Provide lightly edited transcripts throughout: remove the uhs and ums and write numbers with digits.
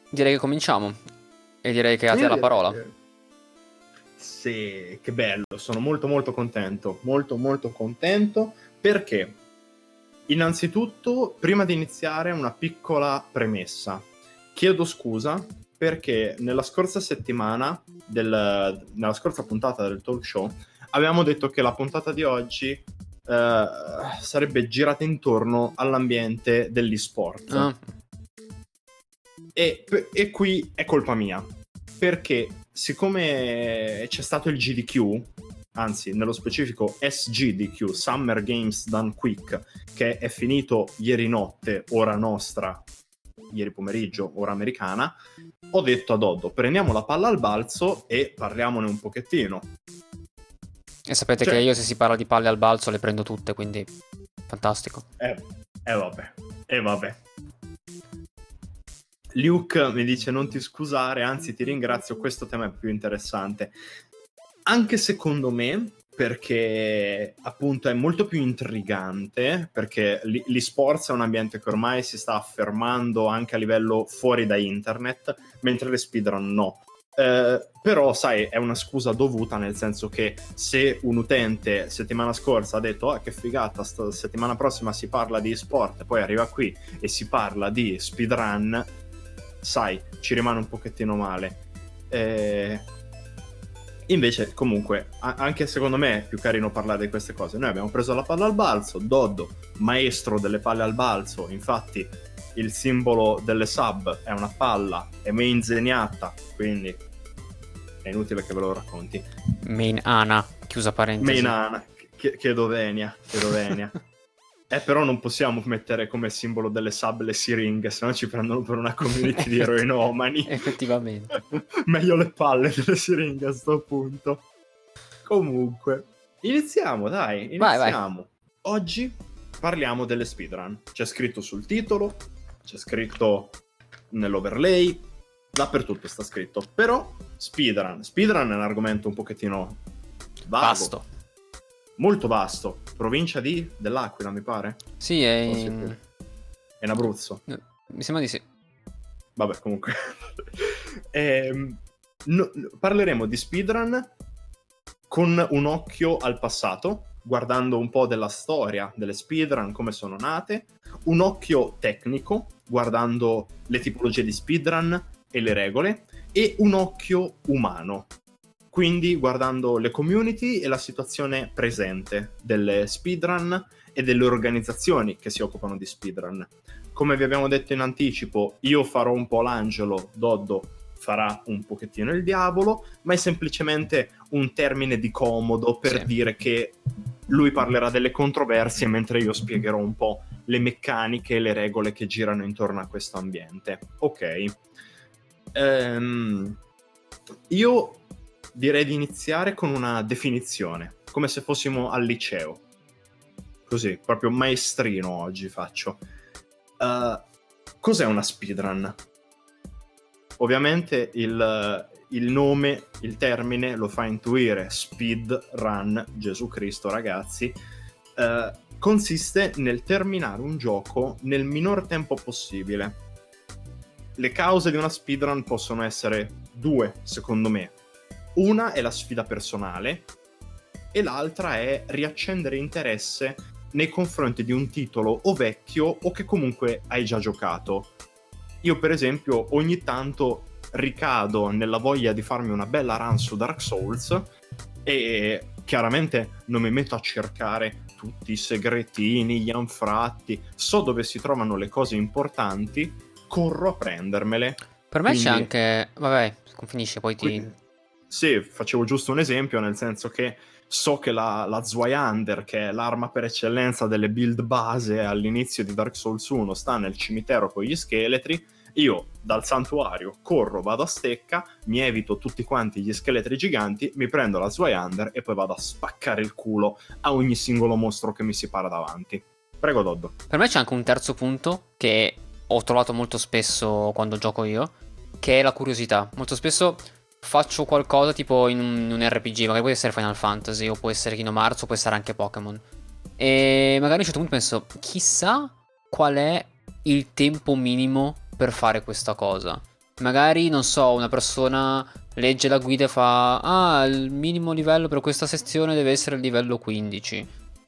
Direi che cominciamo. E direi che a te la Sì, parola. sì, che bello, sono molto molto contento, molto molto contento perché innanzitutto, prima di iniziare, una piccola premessa. Chiedo scusa perché nella scorsa settimana, nella scorsa puntata del talk show, avevamo detto che la puntata di oggi sarebbe girata intorno all'ambiente dell'e-sport. Ah, E qui è colpa mia, perché siccome c'è stato il GDQ, anzi nello specifico SGDQ, Summer Games Done Quick, che è finito ieri notte, ora nostra, ieri pomeriggio, ora americana, ho detto a Doddo, prendiamo la palla al balzo e parliamone un pochettino. e sapete Cioè, che io se si parla di palle al balzo le prendo tutte, quindi fantastico. vabbè, vabbè. Luke mi dice non ti scusare, anzi ti ringrazio, questo tema è più interessante. Anche secondo me, perché appunto è molto più intrigante, perché l'e-sports è un ambiente che ormai si sta affermando anche a livello fuori da internet, mentre le speedrun no. Però sai, è una scusa dovuta, nel senso che se un utente settimana scorsa ha detto che figata, settimana prossima si parla di e-sport, poi arriva qui e si parla di speedrun, sai, ci rimane un pochettino male. Invece, comunque, anche secondo me è più carino parlare di queste cose. Noi abbiamo preso la palla al balzo, Doddo, maestro delle palle al balzo, infatti il simbolo delle sub è una palla, è main zeniata, quindi è inutile che ve lo racconti. Main Ana, chiusa parentesi. Main Ana, chiedo venia. Però non possiamo mettere come simbolo delle sub le siringhe, sennò ci prendono per una community di eroinomani. Effettivamente. Meglio le palle delle siringhe a sto punto. Comunque, iniziamo, dai, iniziamo. Vai. Oggi parliamo delle speedrun. C'è scritto sul titolo, c'è scritto nell'overlay, dappertutto sta scritto. Però speedrun è un argomento un pochettino vago. Vasto. Molto vasto. Provincia dell'Aquila, mi pare? Sì, è in Abruzzo. Mi sembra di sì. Vabbè, comunque. Parleremo di speedrun con un occhio al passato, guardando un po' della storia delle speedrun, come sono nate, un occhio tecnico, guardando le tipologie di speedrun e le regole, e un occhio umano, quindi guardando le community e la situazione presente delle speedrun e delle organizzazioni che si occupano di speedrun. Come vi abbiamo detto in anticipo, io farò un po' l'angelo, Doddo farà un pochettino il diavolo, ma è semplicemente un termine di comodo per dire che lui parlerà delle controversie mentre io spiegherò un po' le meccaniche e le regole che girano intorno a questo ambiente. Ok. Io direi di iniziare con una definizione, come se fossimo al liceo. Così, proprio maestrino oggi faccio. Cos'è una speedrun? Ovviamente il nome, il termine lo fa intuire. Speedrun, Gesù Cristo ragazzi, consiste nel terminare un gioco nel minor tempo possibile. Le cause di una speedrun possono essere due, secondo me. Una è la sfida personale e l'altra è riaccendere interesse nei confronti di un titolo o vecchio o che comunque hai già giocato. Io per esempio ogni tanto ricado nella voglia di farmi una bella run su Dark Souls e chiaramente non mi metto a cercare tutti i segretini, gli anfratti, so dove si trovano le cose importanti, corro a prendermele. Per me c'è anche... Vabbè, finisce poi Sì, facevo giusto un esempio, nel senso che so che la Zweihander, che è l'arma per eccellenza delle build base all'inizio di Dark Souls 1, sta nel cimitero con gli scheletri. Io dal santuario corro, vado a stecca, mi evito tutti quanti gli scheletri giganti, mi prendo la Zweihander e poi vado a spaccare il culo a ogni singolo mostro che mi si para davanti. Prego, Doddo. Per me c'è anche un terzo punto che ho trovato molto spesso quando gioco io, che è la curiosità. Molto spesso faccio qualcosa tipo in un RPG, magari può essere Final Fantasy, o può essere Kingdom Hearts, o può essere anche Pokémon. E magari a un certo punto penso, chissà qual è il tempo minimo per fare questa cosa. magari, non so, una persona legge la guida e fa: ah, il minimo livello per questa sezione deve essere il livello 15.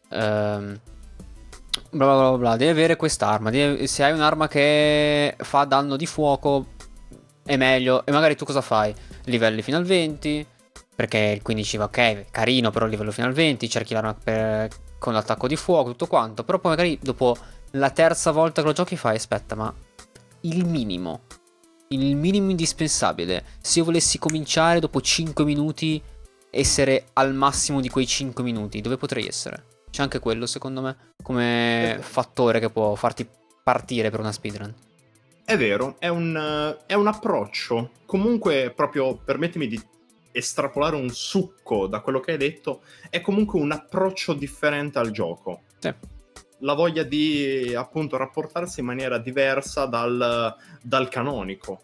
Bla bla bla bla, devi avere quest'arma. Se hai un'arma che fa danno di fuoco, è meglio. E magari tu cosa fai? Livelli fino al 20. Perché il 15 va ok, carino, però il livello fino al 20. Cerchi l'arma con l'attacco di fuoco, tutto quanto. Però poi magari dopo la terza volta che lo giochi fai: aspetta, ma il minimo. Il minimo indispensabile. Se io volessi cominciare dopo 5 minuti, essere al massimo di quei 5 minuti, dove potrei essere? C'è anche quello, secondo me, come fattore che può farti partire per una speedrun. È vero, è un approccio. Comunque, proprio permettimi di estrapolare un succo da quello che hai detto, è comunque un approccio differente al gioco. Sì. La voglia di, appunto, rapportarsi in maniera diversa dal canonico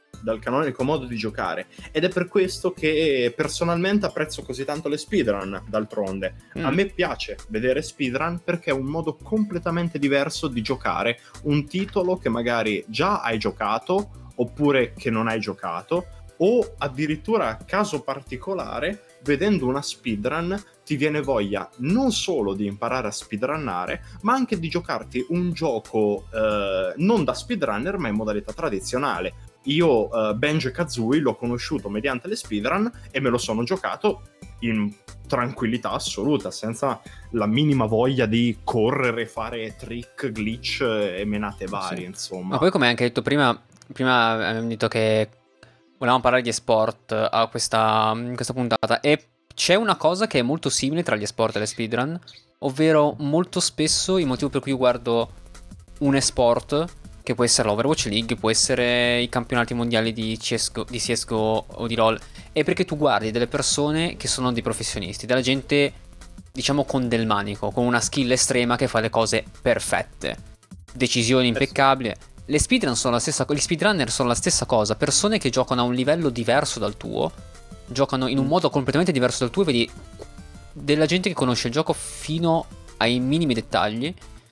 modo di giocare. Ed è per questo che personalmente apprezzo così tanto le speedrun, d'altronde. A me piace vedere speedrun perché è un modo completamente diverso di giocare un titolo che magari già hai giocato oppure che non hai giocato, o addirittura, caso particolare, vedendo una speedrun ti viene voglia non solo di imparare a speedrunnare, ma anche di giocarti un gioco non da speedrunner ma in modalità tradizionale. Io Banjo-Kazooie l'ho conosciuto mediante le speedrun e me lo sono giocato in tranquillità assoluta, senza la minima voglia di correre, fare trick, glitch e menate varie, Sì. insomma. Ma poi, come hai anche detto prima abbiamo detto che volevamo parlare di esport a in questa puntata, e c'è una cosa che è molto simile tra gli esport e le speedrun, ovvero molto spesso il motivo per cui io guardo un esport, che può essere l'Overwatch League, può essere i campionati mondiali di CSGO o di LoL, è perché tu guardi delle persone che sono dei professionisti, della gente, diciamo, con del manico, con una skill estrema che fa le cose perfette, decisioni impeccabili. Le speedrun sono la stessa, gli speedrunner sono la stessa cosa, persone che giocano a un livello diverso dal tuo, giocano in un modo completamente diverso dal tuo, e vedi della gente che conosce il gioco fino ai minimi dettagli,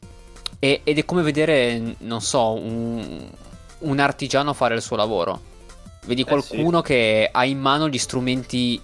ed è come vedere, non so, un artigiano fare il suo lavoro. Vedi qualcuno che ha in mano gli strumenti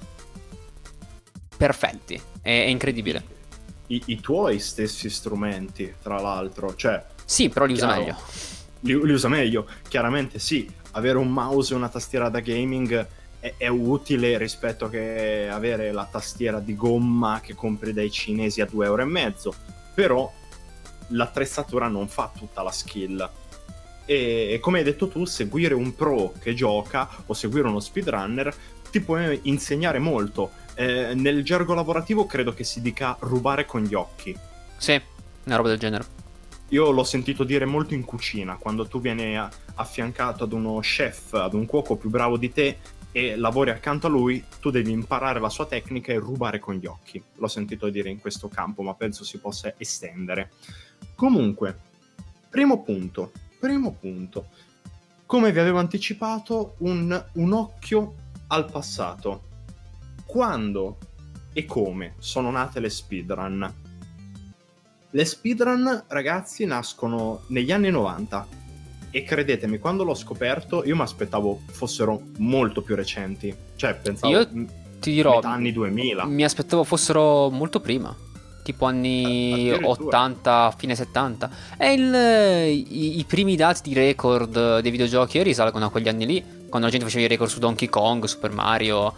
perfetti, è incredibile. I tuoi stessi strumenti, tra l'altro, cioè... Sì, però li usa meglio. Li usa meglio, chiaramente sì. Avere un mouse e una tastiera da gaming è utile rispetto che avere la tastiera di gomma che compri dai cinesi a 2,5 €, però l'attrezzatura non fa tutta la skill. E come hai detto tu, seguire un pro che gioca o seguire uno speedrunner ti può insegnare molto. Nel gergo lavorativo credo che si dica rubare con gli occhi. Sì, una roba del genere. Io l'ho sentito dire molto in cucina, quando tu vieni affiancato ad uno chef, ad un cuoco più bravo di te e lavori accanto a lui, tu devi imparare la sua tecnica e rubare con gli occhi. L'ho sentito dire in questo campo, ma penso si possa estendere. Comunque, primo punto. Come vi avevo anticipato, un occhio al passato. Quando e come sono nate le speedrun? Le speedrun, ragazzi, nascono negli anni 90 e credetemi, quando l'ho scoperto io mi aspettavo fossero molto più recenti. Cioè, pensavo Io ti dirò, metà anni 2000. mi aspettavo fossero molto prima, tipo anni 80, fine 70. E i primi dati di record dei videogiochi risalgono a quegli anni lì, quando la gente faceva i record su Donkey Kong, Super Mario.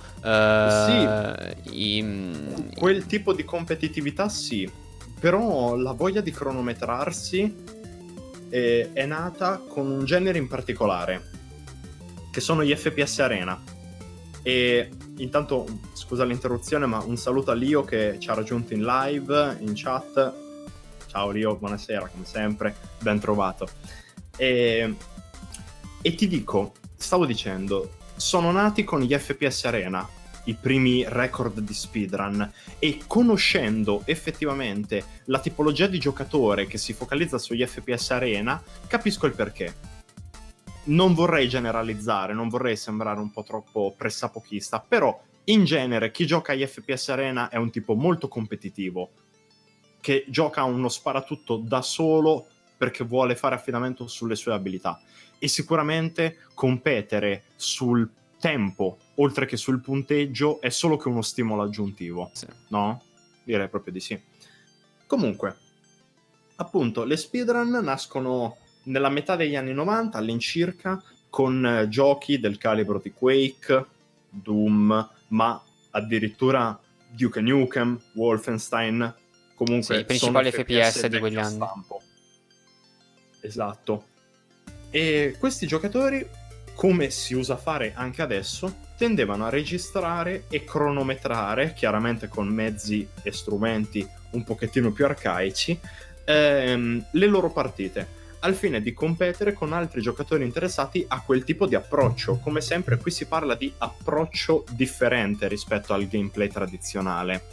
Quel tipo di competitività sì, però la voglia di cronometrarsi è nata con un genere in particolare, che sono gli FPS Arena. E intanto, scusa l'interruzione, ma un saluto a Lio che ci ha raggiunto in live, in chat. Ciao Lio, buonasera, come sempre, ben trovato. E ti dico, stavo dicendo, sono nati con gli FPS Arena, i primi record di speedrun, e conoscendo effettivamente la tipologia di giocatore che si focalizza sugli FPS Arena, capisco il perché. Non vorrei generalizzare, non vorrei sembrare un po' troppo pressapochista, però in genere chi gioca agli FPS Arena è un tipo molto competitivo, che gioca uno sparatutto da solo perché vuole fare affidamento sulle sue abilità. e sicuramente competere sul tempo oltre che sul punteggio è solo che uno stimolo aggiuntivo, Sì. no? Direi proprio di sì. Comunque, appunto, le speedrun nascono nella metà degli anni 90 all'incirca, con giochi del calibro di Quake, Doom, ma addirittura Duke Nukem, Wolfenstein, comunque Sì, i principali sono FPS di vecchio quegli anni. stampo. Esatto. E questi giocatori, come si usa fare anche adesso, tendevano a registrare e cronometrare, chiaramente con mezzi e strumenti un pochettino più arcaici, le loro partite, al fine di competere con altri giocatori interessati a quel tipo di approccio. Come sempre qui si parla di approccio differente rispetto al gameplay tradizionale.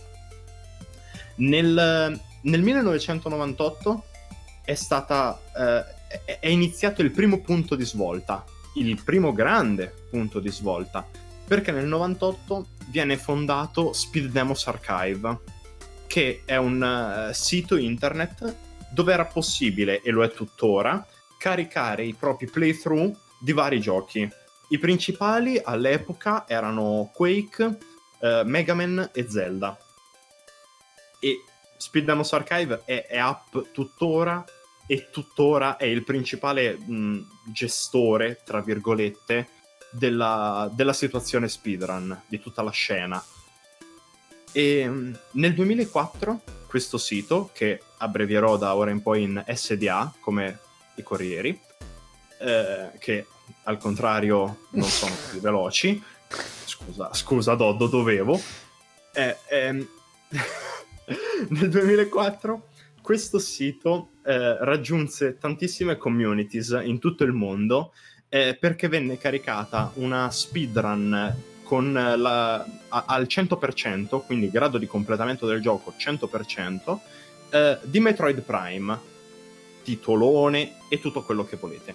Nel 1998 è iniziato il primo punto di svolta, il primo grande punto di svolta, perché nel 98 viene fondato Speed Demos Archive, che è un sito internet dove era possibile, e lo è tuttora, caricare i propri playthrough di vari giochi. I principali all'epoca erano Quake, Mega Man e Zelda. E Speed Demos Archive è up tuttora, e tuttora è il principale gestore, tra virgolette, della situazione speedrun, di tutta la scena. E nel 2004 questo sito, che abbrevierò da ora in poi in SDA, come i corrieri, che al contrario non sono così veloci, scusa Doddo, dovevo, nel 2004 questo sito raggiunse tantissime communities in tutto il mondo, perché venne caricata una speedrun con al 100%, quindi grado di completamento del gioco 100%, di Metroid Prime, titolone e tutto quello che volete.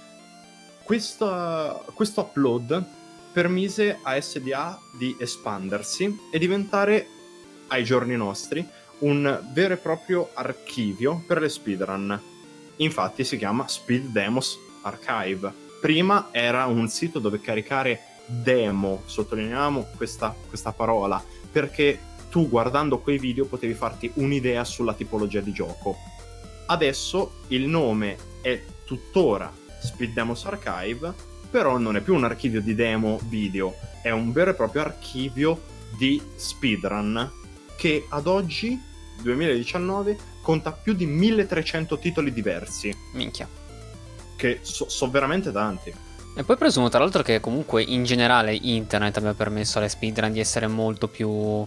Questo upload permise a SDA di espandersi e diventare, ai giorni nostri, un vero e proprio archivio per le speedrun. Infatti si chiama Speed Demos Archive. Prima era un sito dove caricare demo, sottolineiamo questa parola, perché tu guardando quei video potevi farti un'idea sulla tipologia di gioco. Adesso il nome è tuttora Speed Demos Archive, però non è più un archivio di demo video, è un vero e proprio archivio di speedrun che ad oggi, 2019, conta più di 1300 titoli diversi. Minchia. Che so veramente tanti. E poi presumo tra l'altro che comunque in generale internet abbia permesso alle speedrun di essere molto più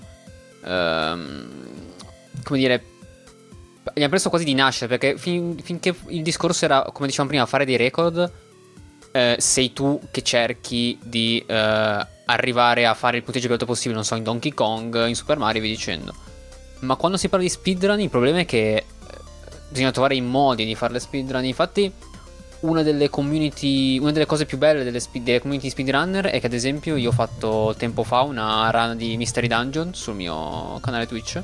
come dire, gli ha preso quasi di nascere, perché finché il discorso era, come dicevamo prima, fare dei record, sei tu che cerchi di arrivare a fare il punteggio più alto possibile, non so, in Donkey Kong, in Super Mario e via dicendo. Ma quando si parla di speedrun il problema è che bisogna trovare i modi di fare le speedrun. Infatti una delle cose più belle delle community speedrunner è che, ad esempio, io ho fatto tempo fa una run di Mystery Dungeon sul mio canale Twitch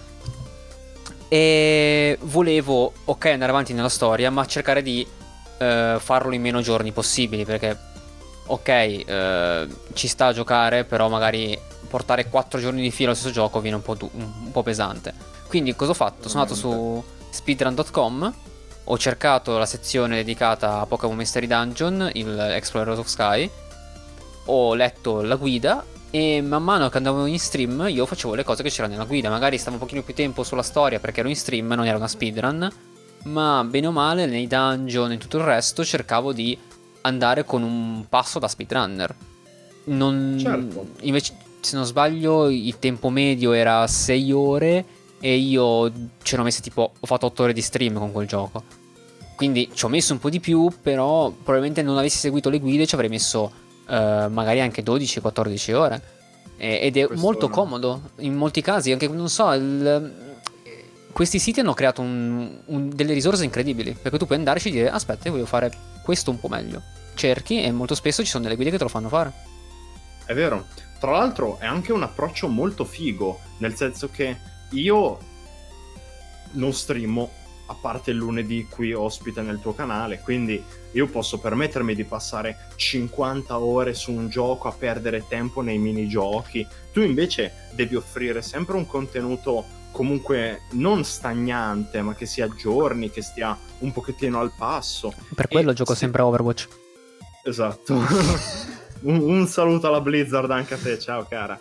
e volevo, ok, andare avanti nella storia, ma cercare di farlo in meno giorni possibili, perché ok, ci sta a giocare, però magari portare 4 giorni di fila allo stesso gioco viene un po' pesante. Quindi cosa ho fatto? Sono andato su speedrun.com, ho cercato la sezione dedicata a Pokémon Mystery Dungeon, il Explorers of Sky, ho letto la guida e man mano che andavo in stream io facevo le cose che c'erano nella guida. Magari stavo un pochino più tempo sulla storia perché ero in stream, non era una speedrun, ma bene o male nei dungeon e tutto il resto cercavo di andare con un passo da speedrunner. Certo. Invece, se non sbaglio, il tempo medio era 6 ore e io ci ero messo tipo, ho fatto 8 ore di stream con quel gioco. Quindi ci ho messo un po' di più, però probabilmente non avessi seguito le guide ci avrei messo magari anche 12-14 ore. Ed è molto comodo in molti casi, anche non so, questi siti hanno creato delle risorse incredibili, perché tu puoi andarci e dire aspetta, io voglio fare questo un po' meglio, cerchi e molto spesso ci sono delle guide che te lo fanno fare. È vero. Tra l'altro è anche un approccio molto figo, nel senso che io non streamo, a parte il lunedì qui ospite nel tuo canale, quindi io posso permettermi di passare 50 ore su un gioco a perdere tempo nei minigiochi. Tu invece devi offrire sempre un contenuto comunque non stagnante, ma che si aggiorni, che stia un pochettino al passo. Per quello E gioco sempre a Overwatch. Esatto. un saluto alla Blizzard anche a te, ciao cara.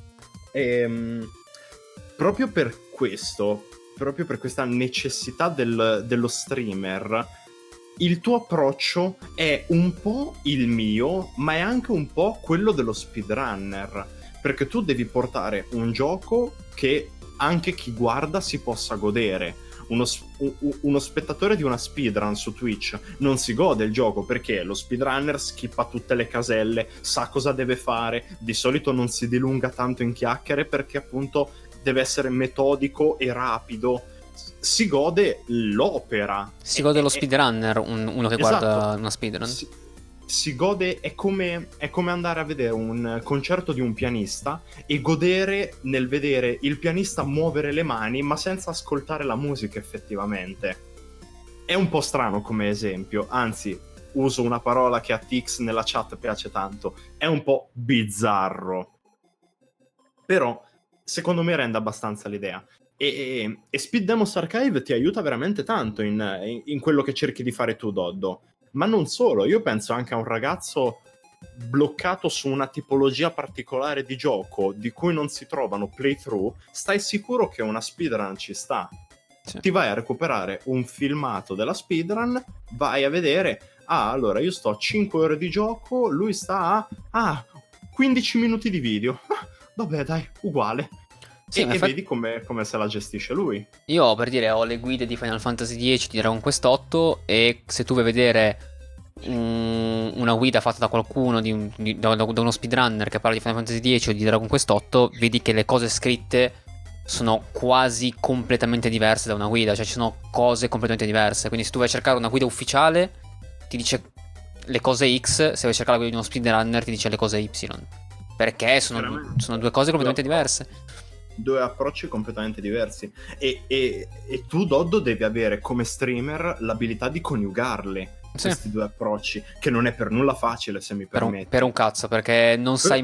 Proprio per questo, proprio per questa necessità dello streamer, il tuo approccio è un po' il mio, ma è anche un po' quello dello speedrunner, perché tu devi portare un gioco che anche chi guarda si possa godere. Uno spettatore di una speedrun su Twitch non si gode il gioco perché lo speedrunner skippa tutte le caselle, sa cosa deve fare, di solito non si dilunga tanto in chiacchiere perché appunto deve essere metodico e rapido. Si gode l'opera. Si gode lo speedrunner, uno che Esatto. guarda una speedrun. Si gode, è come andare a vedere un concerto di un pianista e godere nel vedere il pianista muovere le mani ma senza ascoltare la musica effettivamente. È un po' strano come esempio, anzi uso una parola che a Tix nella chat piace tanto, è un po' bizzarro, però secondo me rende abbastanza l'idea. E Speed Demos Archive ti aiuta veramente tanto in quello che cerchi di fare tu, Doddo. Ma non solo, io penso anche a un ragazzo bloccato su una tipologia particolare di gioco di cui non si trovano playthrough, stai sicuro che una speedrun ci sta. Sì. Ti vai a recuperare un filmato della speedrun, vai a vedere, allora io sto a 5 ore di gioco, lui sta a 15 minuti di video. Vabbè dai, uguale. Sì, e vedi come se la gestisce lui. Io, per dire, ho le guide di Final Fantasy X, di Dragon Quest 8, e se tu vuoi vedere una guida fatta da qualcuno, da uno speedrunner che parla di Final Fantasy X o di Dragon Quest 8, vedi che le cose scritte sono quasi completamente diverse da una guida, cioè ci sono cose completamente diverse. Quindi se tu vai a cercare una guida ufficiale ti dice le cose X, se vai a cercare la guida di uno speedrunner ti dice le cose Y, perché sono due cose completamente diverse. Due approcci completamente diversi. E tu, Doddo, devi avere come streamer l'abilità di coniugarli, questi due approcci, che non è per nulla facile, se mi permetti. Per un cazzo, perché non sai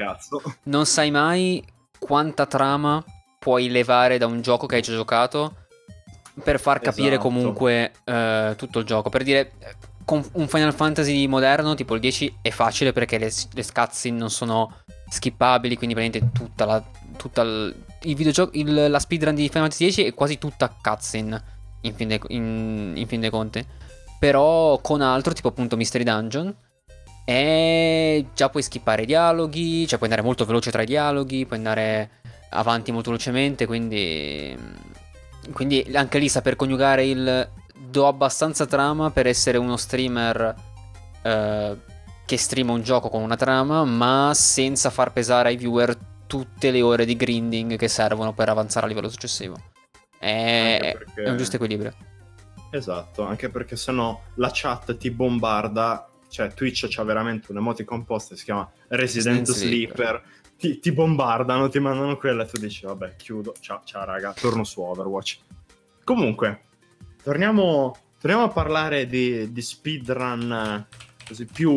mai quanta trama puoi levare da un gioco che hai già giocato per far capire comunque tutto il gioco. Per dire, con un Final Fantasy moderno tipo il 10 è facile perché le cutscene non sono skippabili, quindi praticamente il videogioco, la speedrun di Final Fantasy 10 è quasi tutta cutscene in fin dei conti. Però con altro, tipo appunto Mystery Dungeon, già puoi skippare i dialoghi, cioè puoi andare molto veloce tra i dialoghi, puoi andare avanti molto velocemente, quindi anche lì saper coniugare il do abbastanza trama per essere uno streamer che streama un gioco con una trama, ma senza far pesare ai viewer tutte le ore di grinding che servono per avanzare a livello successivo. È un giusto equilibrio. Esatto, anche perché sennò la chat ti bombarda, cioè Twitch c'ha veramente un emoticon post, si chiama Resident Sleeper. Ti bombardano, ti mandano quella e tu dici vabbè, chiudo, ciao raga, torno su Overwatch. Comunque, torniamo a parlare di speedrun così più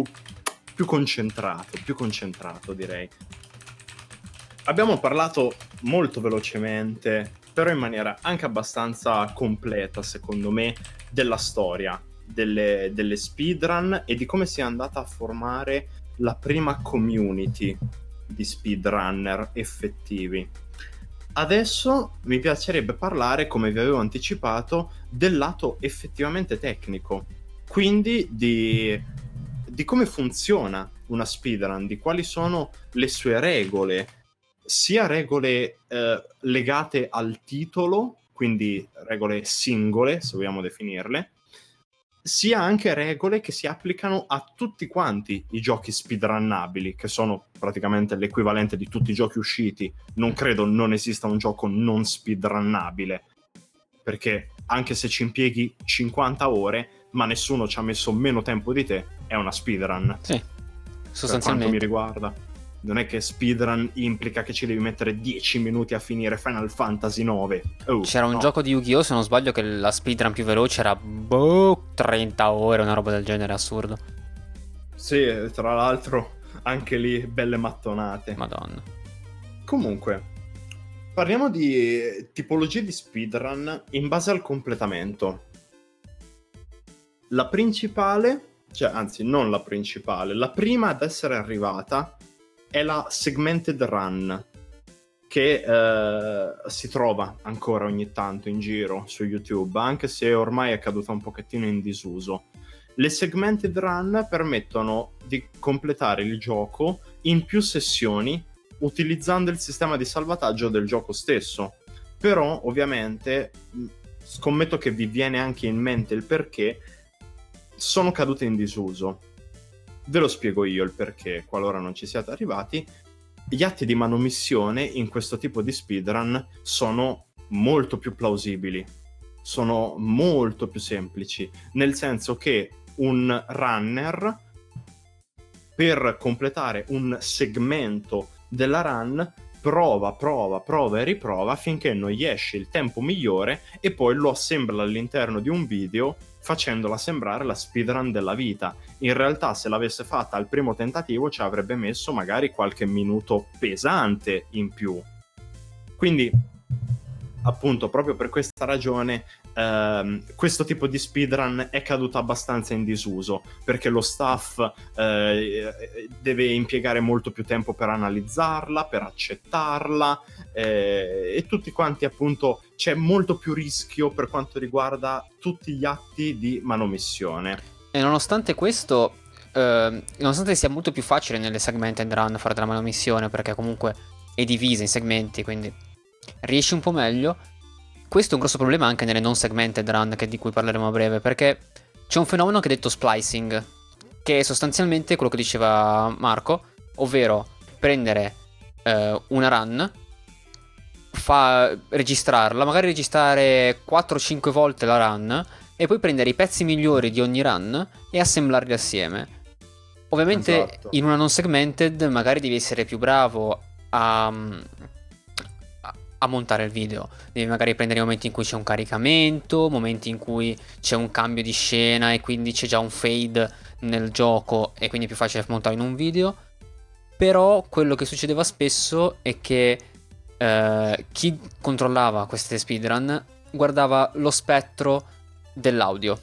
concentrato direi. Abbiamo parlato molto velocemente, però in maniera anche abbastanza completa, secondo me, della storia delle speedrun e di come si è andata a formare la prima community di speedrunner effettivi. Adesso mi piacerebbe parlare, come vi avevo anticipato, del lato effettivamente tecnico, quindi di come funziona una speedrun, di quali sono le sue regole, sia regole legate al titolo, quindi regole singole, se vogliamo definirle, sia anche regole che si applicano a tutti quanti i giochi speedrunnabili, che sono praticamente l'equivalente di tutti i giochi usciti. Non credo non esista un gioco non speedrunnabile, perché anche se ci impieghi 50 ore, ma nessuno ci ha messo meno tempo di te, è una speedrun. Sì, sostanzialmente. Per quanto mi riguarda. Non è che speedrun implica che ci devi mettere 10 minuti a finire Final Fantasy 9. C'era un gioco di Yu-Gi-Oh, se non sbaglio, che la speedrun più veloce era 30 ore, una roba del genere, assurdo. Sì, tra l'altro anche lì belle mattonate. Madonna. Comunque, parliamo di tipologie di speedrun in base al completamento. La principale, cioè anzi non la principale, la prima ad essere arrivata è la segmented run, che si trova ancora ogni tanto in giro su YouTube, anche se ormai è caduta un pochettino in disuso. Le segmented run permettono di completare il gioco in più sessioni utilizzando il sistema di salvataggio del gioco stesso. Però ovviamente scommetto che vi viene anche in mente il perché sono cadute in disuso. Ve lo spiego io il perché, qualora non ci siate arrivati. Gli atti di manomissione in questo tipo di speedrun sono molto più plausibili, sono molto più semplici, nel senso che un runner, per completare un segmento della run, prova e riprova finché non gli esce il tempo migliore e poi lo assembla all'interno di un video facendola sembrare la speedrun della vita. In realtà se l'avesse fatta al primo tentativo ci avrebbe messo magari qualche minuto pesante in più. Quindi appunto proprio per questa ragione questo tipo di speedrun è caduto abbastanza in disuso, perché lo staff deve impiegare molto più tempo per analizzarla, per accettarla, e tutti quanti appunto c'è molto più rischio per quanto riguarda tutti gli atti di manomissione. E nonostante questo, nonostante sia molto più facile nelle segmented run fare della manomissione, perché comunque è divisa in segmenti, quindi riesci un po' meglio. Questo è un grosso problema anche nelle non segmented run, di cui parleremo a breve, perché c'è un fenomeno che è detto splicing, che è sostanzialmente quello che diceva Marco, ovvero prendere una run, registrarla, magari registrare 4-5 volte la run e poi prendere i pezzi migliori di ogni run e assemblarli assieme. Ovviamente Esatto. in una non segmented magari devi essere più bravo a montare il video, devi magari prendere i momenti in cui c'è un caricamento, momenti in cui c'è un cambio di scena e quindi c'è già un fade nel gioco e quindi è più facile montarlo in un video. Però quello che succedeva spesso è che chi controllava queste speedrun guardava lo spettro dell'audio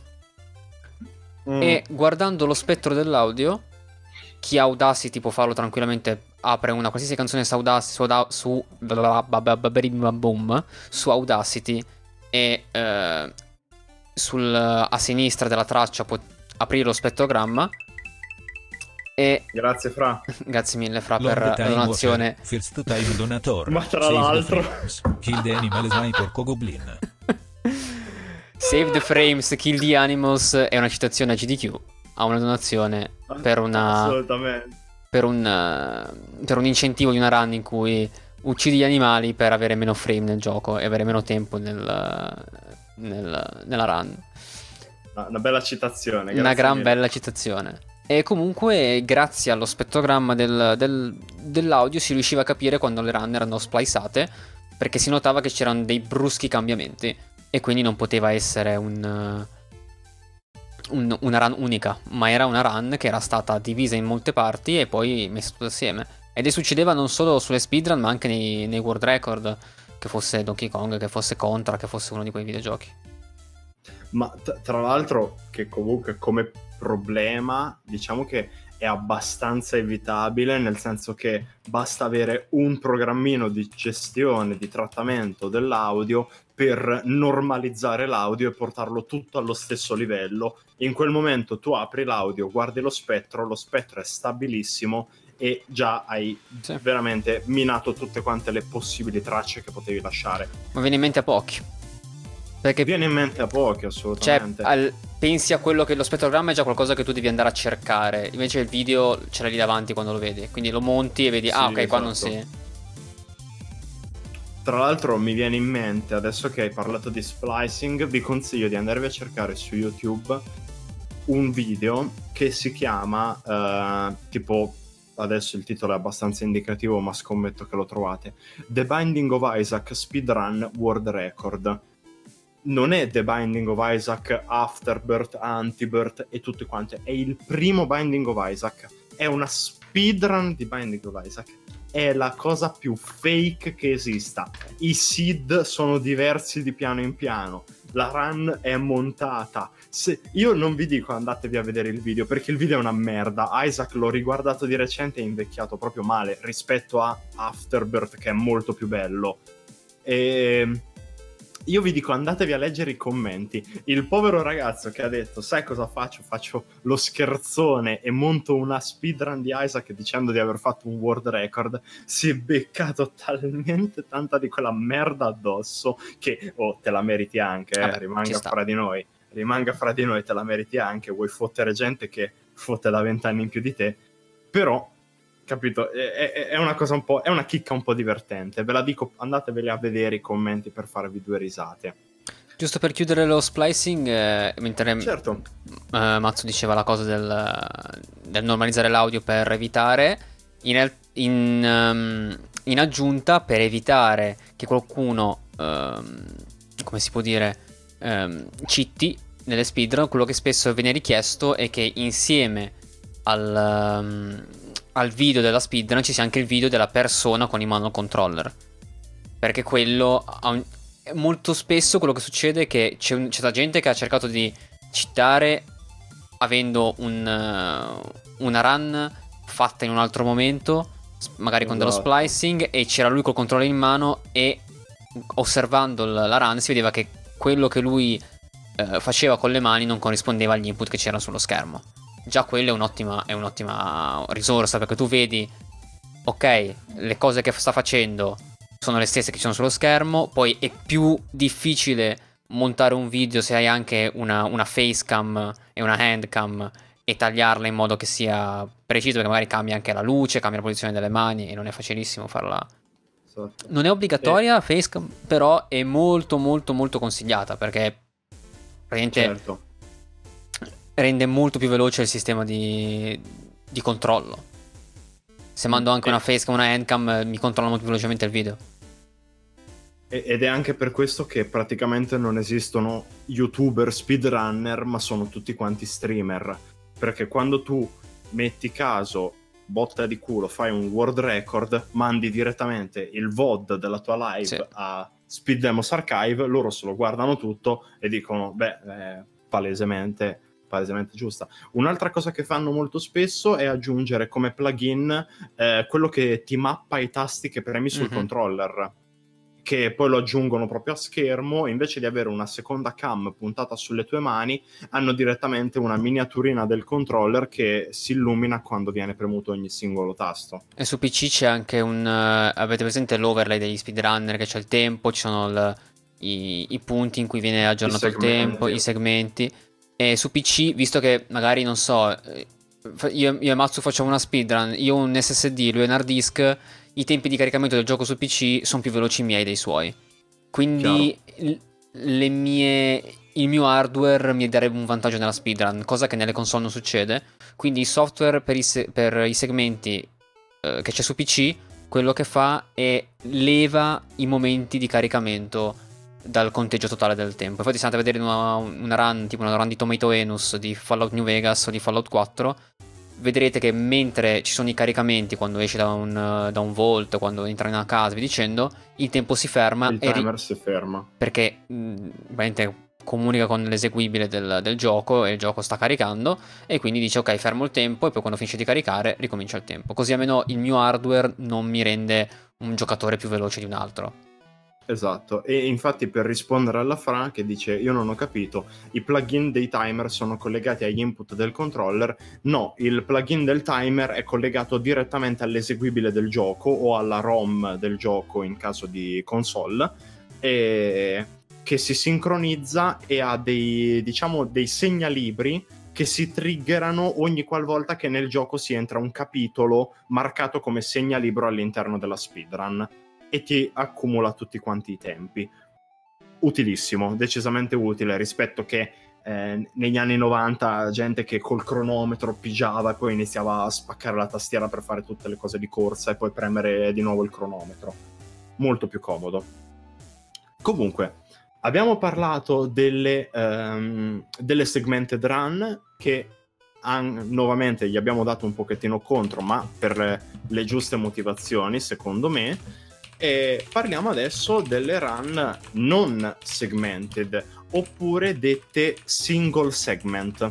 e guardando lo spettro dell'audio, chi ha Audacity può farlo tranquillamente, apre una qualsiasi canzone su Audacity e a sinistra della traccia può aprire lo spettrogramma e Grazie Fra. grazie mille Fra per la donazione. First time donator. Ma tra l'altro Kill the animal sniper Goblin. Save the frames, kill the animals è una citazione a GDQ, a una donazione per assolutamente per un incentivo di una run in cui uccidi gli animali per avere meno frame nel gioco e avere meno tempo nella run. una bella citazione, Una gran bella citazione. E comunque grazie allo spettogramma dell'audio si riusciva a capire quando le run erano spliceate, perché si notava che c'erano dei bruschi cambiamenti e quindi non poteva essere una run unica, ma era una run che era stata divisa in molte parti e poi messa tutte assieme. Ed succedeva non solo sulle speedrun ma anche nei world record, che fosse Donkey Kong, che fosse Contra, che fosse uno di quei videogiochi. Ma tra l'altro che comunque come problema diciamo che è abbastanza evitabile, nel senso che basta avere un programmino di gestione, di trattamento dell'audio per normalizzare l'audio e portarlo tutto allo stesso livello. In quel momento tu apri l'audio, guardi lo spettro è stabilissimo e già hai veramente minato tutte quante le possibili tracce che potevi lasciare. Ma viene in mente a pochi. Perché viene in mente a pochi, assolutamente. Cioè, pensi a quello che lo spettrogramma è già qualcosa che tu devi andare a cercare, invece il video ce l'hai lì davanti quando lo vedi, quindi lo monti e vedi, sì, ok, esatto. Qua non si... Tra l'altro mi viene in mente, adesso che hai parlato di splicing, vi consiglio di andarvi a cercare su YouTube un video che si chiama tipo adesso il titolo è abbastanza indicativo, ma scommetto che lo trovate. The Binding of Isaac Speedrun World Record. Non è The Binding of Isaac, Afterbirth, Antibirth e tutti quanti, è il primo Binding of Isaac, è una speedrun di Binding of Isaac, è la cosa più fake che esista. I seed sono diversi di piano in piano, la run è montata. Io non vi dico andatevi a vedere il video, perché il video è una merda. Isaac l'ho riguardato di recente e è invecchiato proprio male rispetto a Afterbirth, che è molto più bello. E io vi dico andatevi a leggere i commenti. Il povero ragazzo che ha detto sai cosa faccio? Faccio lo scherzone e monto una speedrun di Isaac dicendo di aver fatto un world record, si è beccato talmente tanta di quella merda addosso che te la meriti anche, rimanga fra di noi, te la meriti anche. Vuoi fottere gente che fotte da 20 anni in più di te, però capito, è una cosa un po', è una chicca un po' divertente. Ve la dico, andateveli a vedere i commenti per farvi due risate. Giusto per chiudere lo splicing, mentre certo. Mazzo diceva la cosa del normalizzare l'audio per evitare, in aggiunta, per evitare che qualcuno, come si può dire, cheati nelle speedrun, quello che spesso viene richiesto è che insieme al video della speedrun ci sia anche il video della persona con in mano il controller, perché quello molto spesso quello che succede è che c'è stata gente che ha cercato di cheatare avendo una run fatta in un altro momento, magari con dello splicing, e c'era lui col controller in mano e osservando la run si vedeva che quello che lui faceva con le mani non corrispondeva agli input che c'erano sullo schermo. Già quella è un'ottima risorsa, perché tu vedi, ok, le cose che sta facendo sono le stesse che ci sono sullo schermo. Poi è più difficile montare un video se hai anche una facecam e una handcam e tagliarla in modo che sia preciso, perché magari cambia anche la luce, cambia la posizione delle mani e non è facilissimo farla. Non è obbligatoria facecam, però è molto molto molto consigliata, perché praticamente rende molto più veloce il sistema di controllo. Se mando anche una facecam, una handcam, mi controlla molto più velocemente il video. Ed è anche per questo che praticamente non esistono youtuber speedrunner, ma sono tutti quanti streamer. Perché quando tu metti caso, botta di culo, fai un world record, mandi direttamente il VOD della tua live a Speed Demos Archive, loro se lo guardano tutto e dicono, palesemente giusta. Un'altra cosa che fanno molto spesso è aggiungere come plugin quello che ti mappa i tasti che premi sul controller, che poi lo aggiungono proprio a schermo. Invece di avere una seconda cam puntata sulle tue mani, hanno direttamente una miniaturina del controller che si illumina quando viene premuto ogni singolo tasto. E su PC c'è anche avete presente l'overlay degli speedrunner, che c'è il tempo, ci sono i punti in cui viene aggiornato il tempo, i segmenti. E su PC, visto che magari, non so, io e Matsu facciamo una speedrun, io ho un SSD, lui è un hard disk, i tempi di caricamento del gioco su PC sono più veloci miei dei suoi. Quindi il mio hardware mi darebbe un vantaggio nella speedrun, cosa che nelle console non succede. Quindi il software per i segmenti che c'è su PC, quello che fa è leva i momenti di caricamento dal conteggio totale del tempo. Infatti se andate a vedere una run, tipo una run di Tomato Enus di Fallout New Vegas o di Fallout 4, vedrete che mentre ci sono i caricamenti, quando esce da un vault, quando entra in una casa, vi dicendo, il tempo si ferma. Il timer si ferma. Perché veramente comunica con l'eseguibile del gioco e il gioco sta caricando, e quindi dice ok, fermo il tempo, e poi quando finisce di caricare ricomincia il tempo. Così almeno il mio hardware non mi rende un giocatore più veloce di un altro. Esatto, e infatti per rispondere alla Fra che dice io non ho capito, i plugin dei timer sono collegati agli input del controller. No, il plugin del timer è collegato direttamente all'eseguibile del gioco o alla ROM del gioco in caso di console, e che si sincronizza e ha dei segnalibri che si triggerano ogni qualvolta che nel gioco si entra un capitolo marcato come segnalibro all'interno della speedrun, e ti accumula tutti quanti i tempi. Utilissimo, decisamente utile rispetto che negli anni 90 gente che col cronometro pigiava e poi iniziava a spaccare la tastiera per fare tutte le cose di corsa e poi premere di nuovo il cronometro. Molto più comodo. Comunque, abbiamo parlato delle segmented run che nuovamente gli abbiamo dato un pochettino contro, ma per le giuste motivazioni, secondo me. E parliamo adesso delle run non segmented, oppure dette single segment.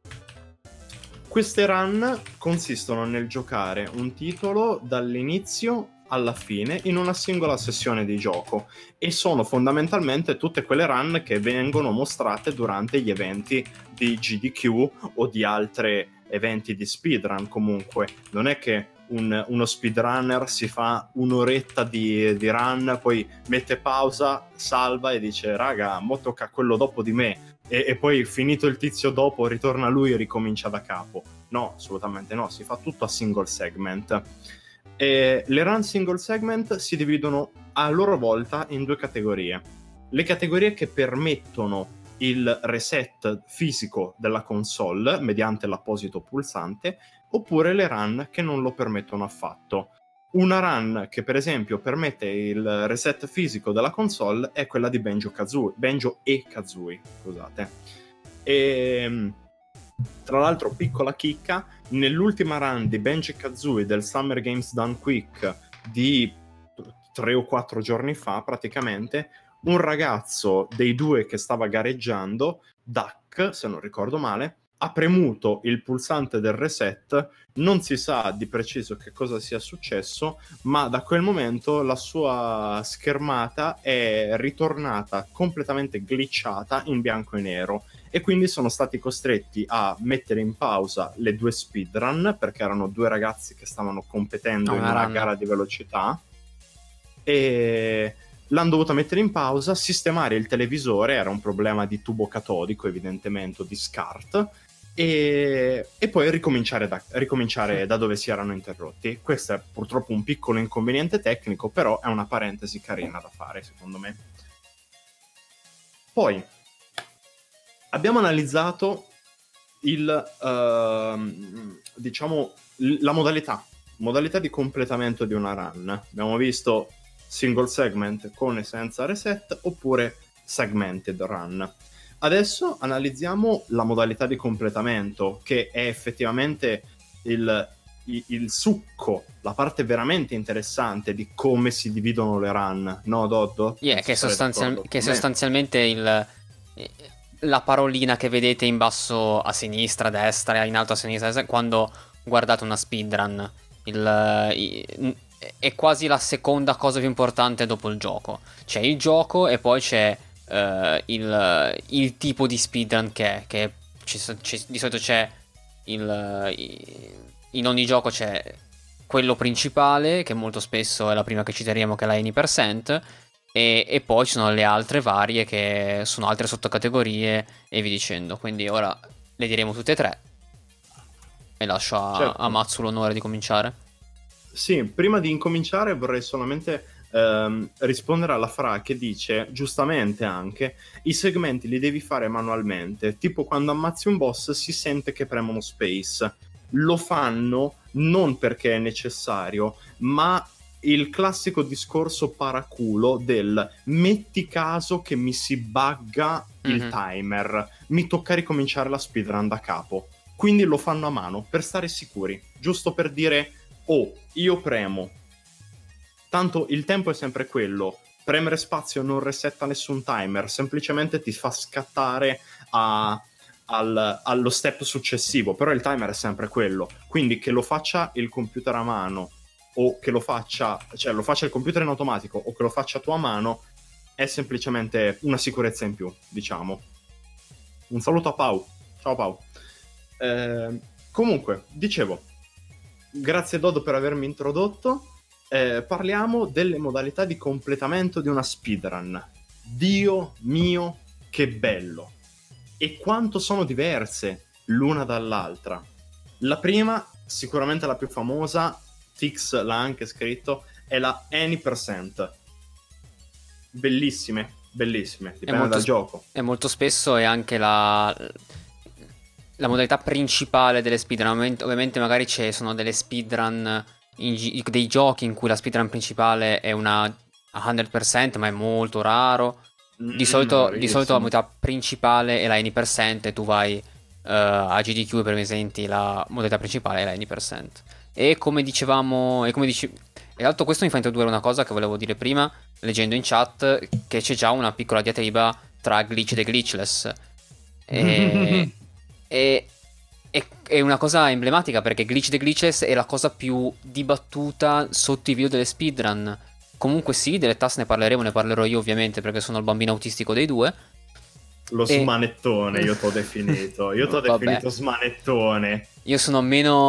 Queste run consistono nel giocare un titolo dall'inizio alla fine in una singola sessione di gioco e sono fondamentalmente tutte quelle run che vengono mostrate durante gli eventi di GDQ o di altri eventi di speedrun. Comunque non è che uno speedrunner si fa un'oretta di run, poi mette pausa, salva e dice raga, mo tocca quello dopo di me, e poi finito il tizio dopo ritorna lui e ricomincia da capo. No, assolutamente no, si fa tutto a single segment. E le run single segment si dividono a loro volta in due categorie: le categorie che permettono il reset fisico della console mediante l'apposito pulsante, oppure le run che non lo permettono affatto. Una run che per esempio permette il reset fisico della console è quella di Banjo e Kazooie, scusate. E tra l'altro, piccola chicca, nell'ultima run di Banjo e Kazooie del Summer Games Done Quick di 3 o 4 giorni fa, praticamente, un ragazzo dei due che stava gareggiando, Duck, se non ricordo male, ha premuto il pulsante del reset, non si sa di preciso che cosa sia successo, ma da quel momento la sua schermata è ritornata completamente glitchata in bianco e nero, e quindi sono stati costretti a mettere in pausa le due speedrun, perché erano due ragazzi che stavano competendo in una gara di velocità, e l'hanno dovuta mettere in pausa, sistemare il televisore, era un problema di tubo catodico evidentemente, o di SCART, e poi ricominciare da dove si erano interrotti. Questo è purtroppo un piccolo inconveniente tecnico, però è una parentesi carina da fare, secondo me. Poi abbiamo analizzato diciamo la modalità di completamento di una run. Abbiamo visto single segment con e senza reset, oppure segmented run. Adesso analizziamo la modalità di completamento, che è effettivamente il succo, la parte veramente interessante di come si dividono le run, no Doddo? Che è sostanzialmente la parolina che vedete in basso a sinistra, a destra, in alto a sinistra, quando guardate una speedrun. È quasi la seconda cosa più importante dopo il gioco. C'è il gioco e poi c'è il tipo di speedrun che di solito c'è in ogni gioco c'è quello principale, che molto spesso è la prima che citeremo, che è la Any%, e poi ci sono le altre varie che sono altre sottocategorie e via dicendo. Quindi ora le diremo tutte e tre e lascio a Matsu l'onore di cominciare. Sì, prima di incominciare vorrei solamente rispondere alla Fra, che dice giustamente anche i segmenti li devi fare manualmente, tipo quando ammazzi un boss si sente che premono space. Lo fanno non perché è necessario, ma il classico discorso paraculo del metti caso che mi si bugga il timer, mi tocca ricominciare la speedrun da capo, quindi lo fanno a mano per stare sicuri, giusto per dire oh, io premo, tanto il tempo è sempre quello, premere spazio non resetta nessun timer, semplicemente ti fa scattare allo step successivo, però il timer è sempre quello, quindi che lo faccia il computer a mano o che lo faccia il computer in automatico o che lo faccia tu a mano è semplicemente una sicurezza in più, diciamo. Un saluto a Pau. Ciao Pau. Comunque, dicevo, grazie Dodo per avermi introdotto. Parliamo delle modalità di completamento di una speedrun. Dio mio, che bello! E quanto sono diverse l'una dall'altra. La prima, sicuramente la più famosa, Tix l'ha anche scritto, è la Any%. Bellissime, bellissime, E dipende dal gioco. e molto spesso è anche la modalità principale delle speedrun. Ovviamente magari ci sono delle speedrun dei giochi in cui la speedrun principale è una 100%, ma è molto raro. Di solito la modalità principale è la Any%, e tu vai a GDQ per esempio, la modalità principale è la Any%. E come dicevamo, e l'altro, questo mi fa introdurre una cosa che volevo dire prima, leggendo in chat, che c'è già una piccola diatriba tra glitch e glitchless. E, è una cosa emblematica, perché glitch the glitchless è la cosa più dibattuta sotto i video delle speedrun. Comunque sì, delle TAS ne parlerò io ovviamente, perché sono il bambino autistico dei due. Lo smanettone, io t'ho definito. Io t'ho definito smanettone. Io sono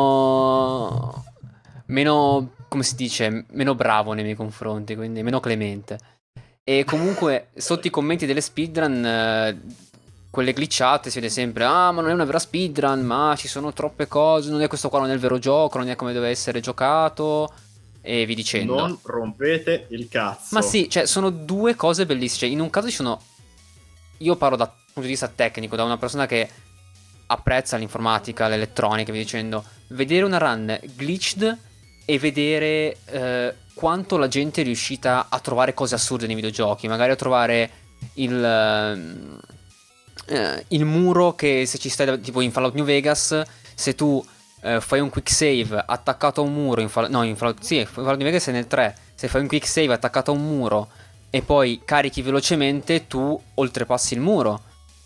meno, come si dice, meno bravo nei miei confronti, quindi meno clemente. E comunque sotto i commenti delle speedrun, quelle glitchate, si vede sempre: ah, ma non è una vera speedrun, ma ci sono troppe cose, non è questo qua, non è il vero gioco, non è come deve essere giocato, e vi dicendo. Non rompete il cazzo. Ma sì, cioè sono due cose bellissime. Cioè, in un caso ci sono, io parlo dal punto di vista tecnico, da una persona che apprezza l'informatica, l'elettronica, vi dicendo, vedere una run glitched e vedere quanto la gente è riuscita a trovare cose assurde nei videogiochi, magari a trovare il muro che, se ci stai tipo in Fallout New Vegas, se tu fai un quick save attaccato a un muro in Fallout New Vegas è nel 3, se fai un quick save attaccato a un muro e poi carichi velocemente, tu oltrepassi il muro.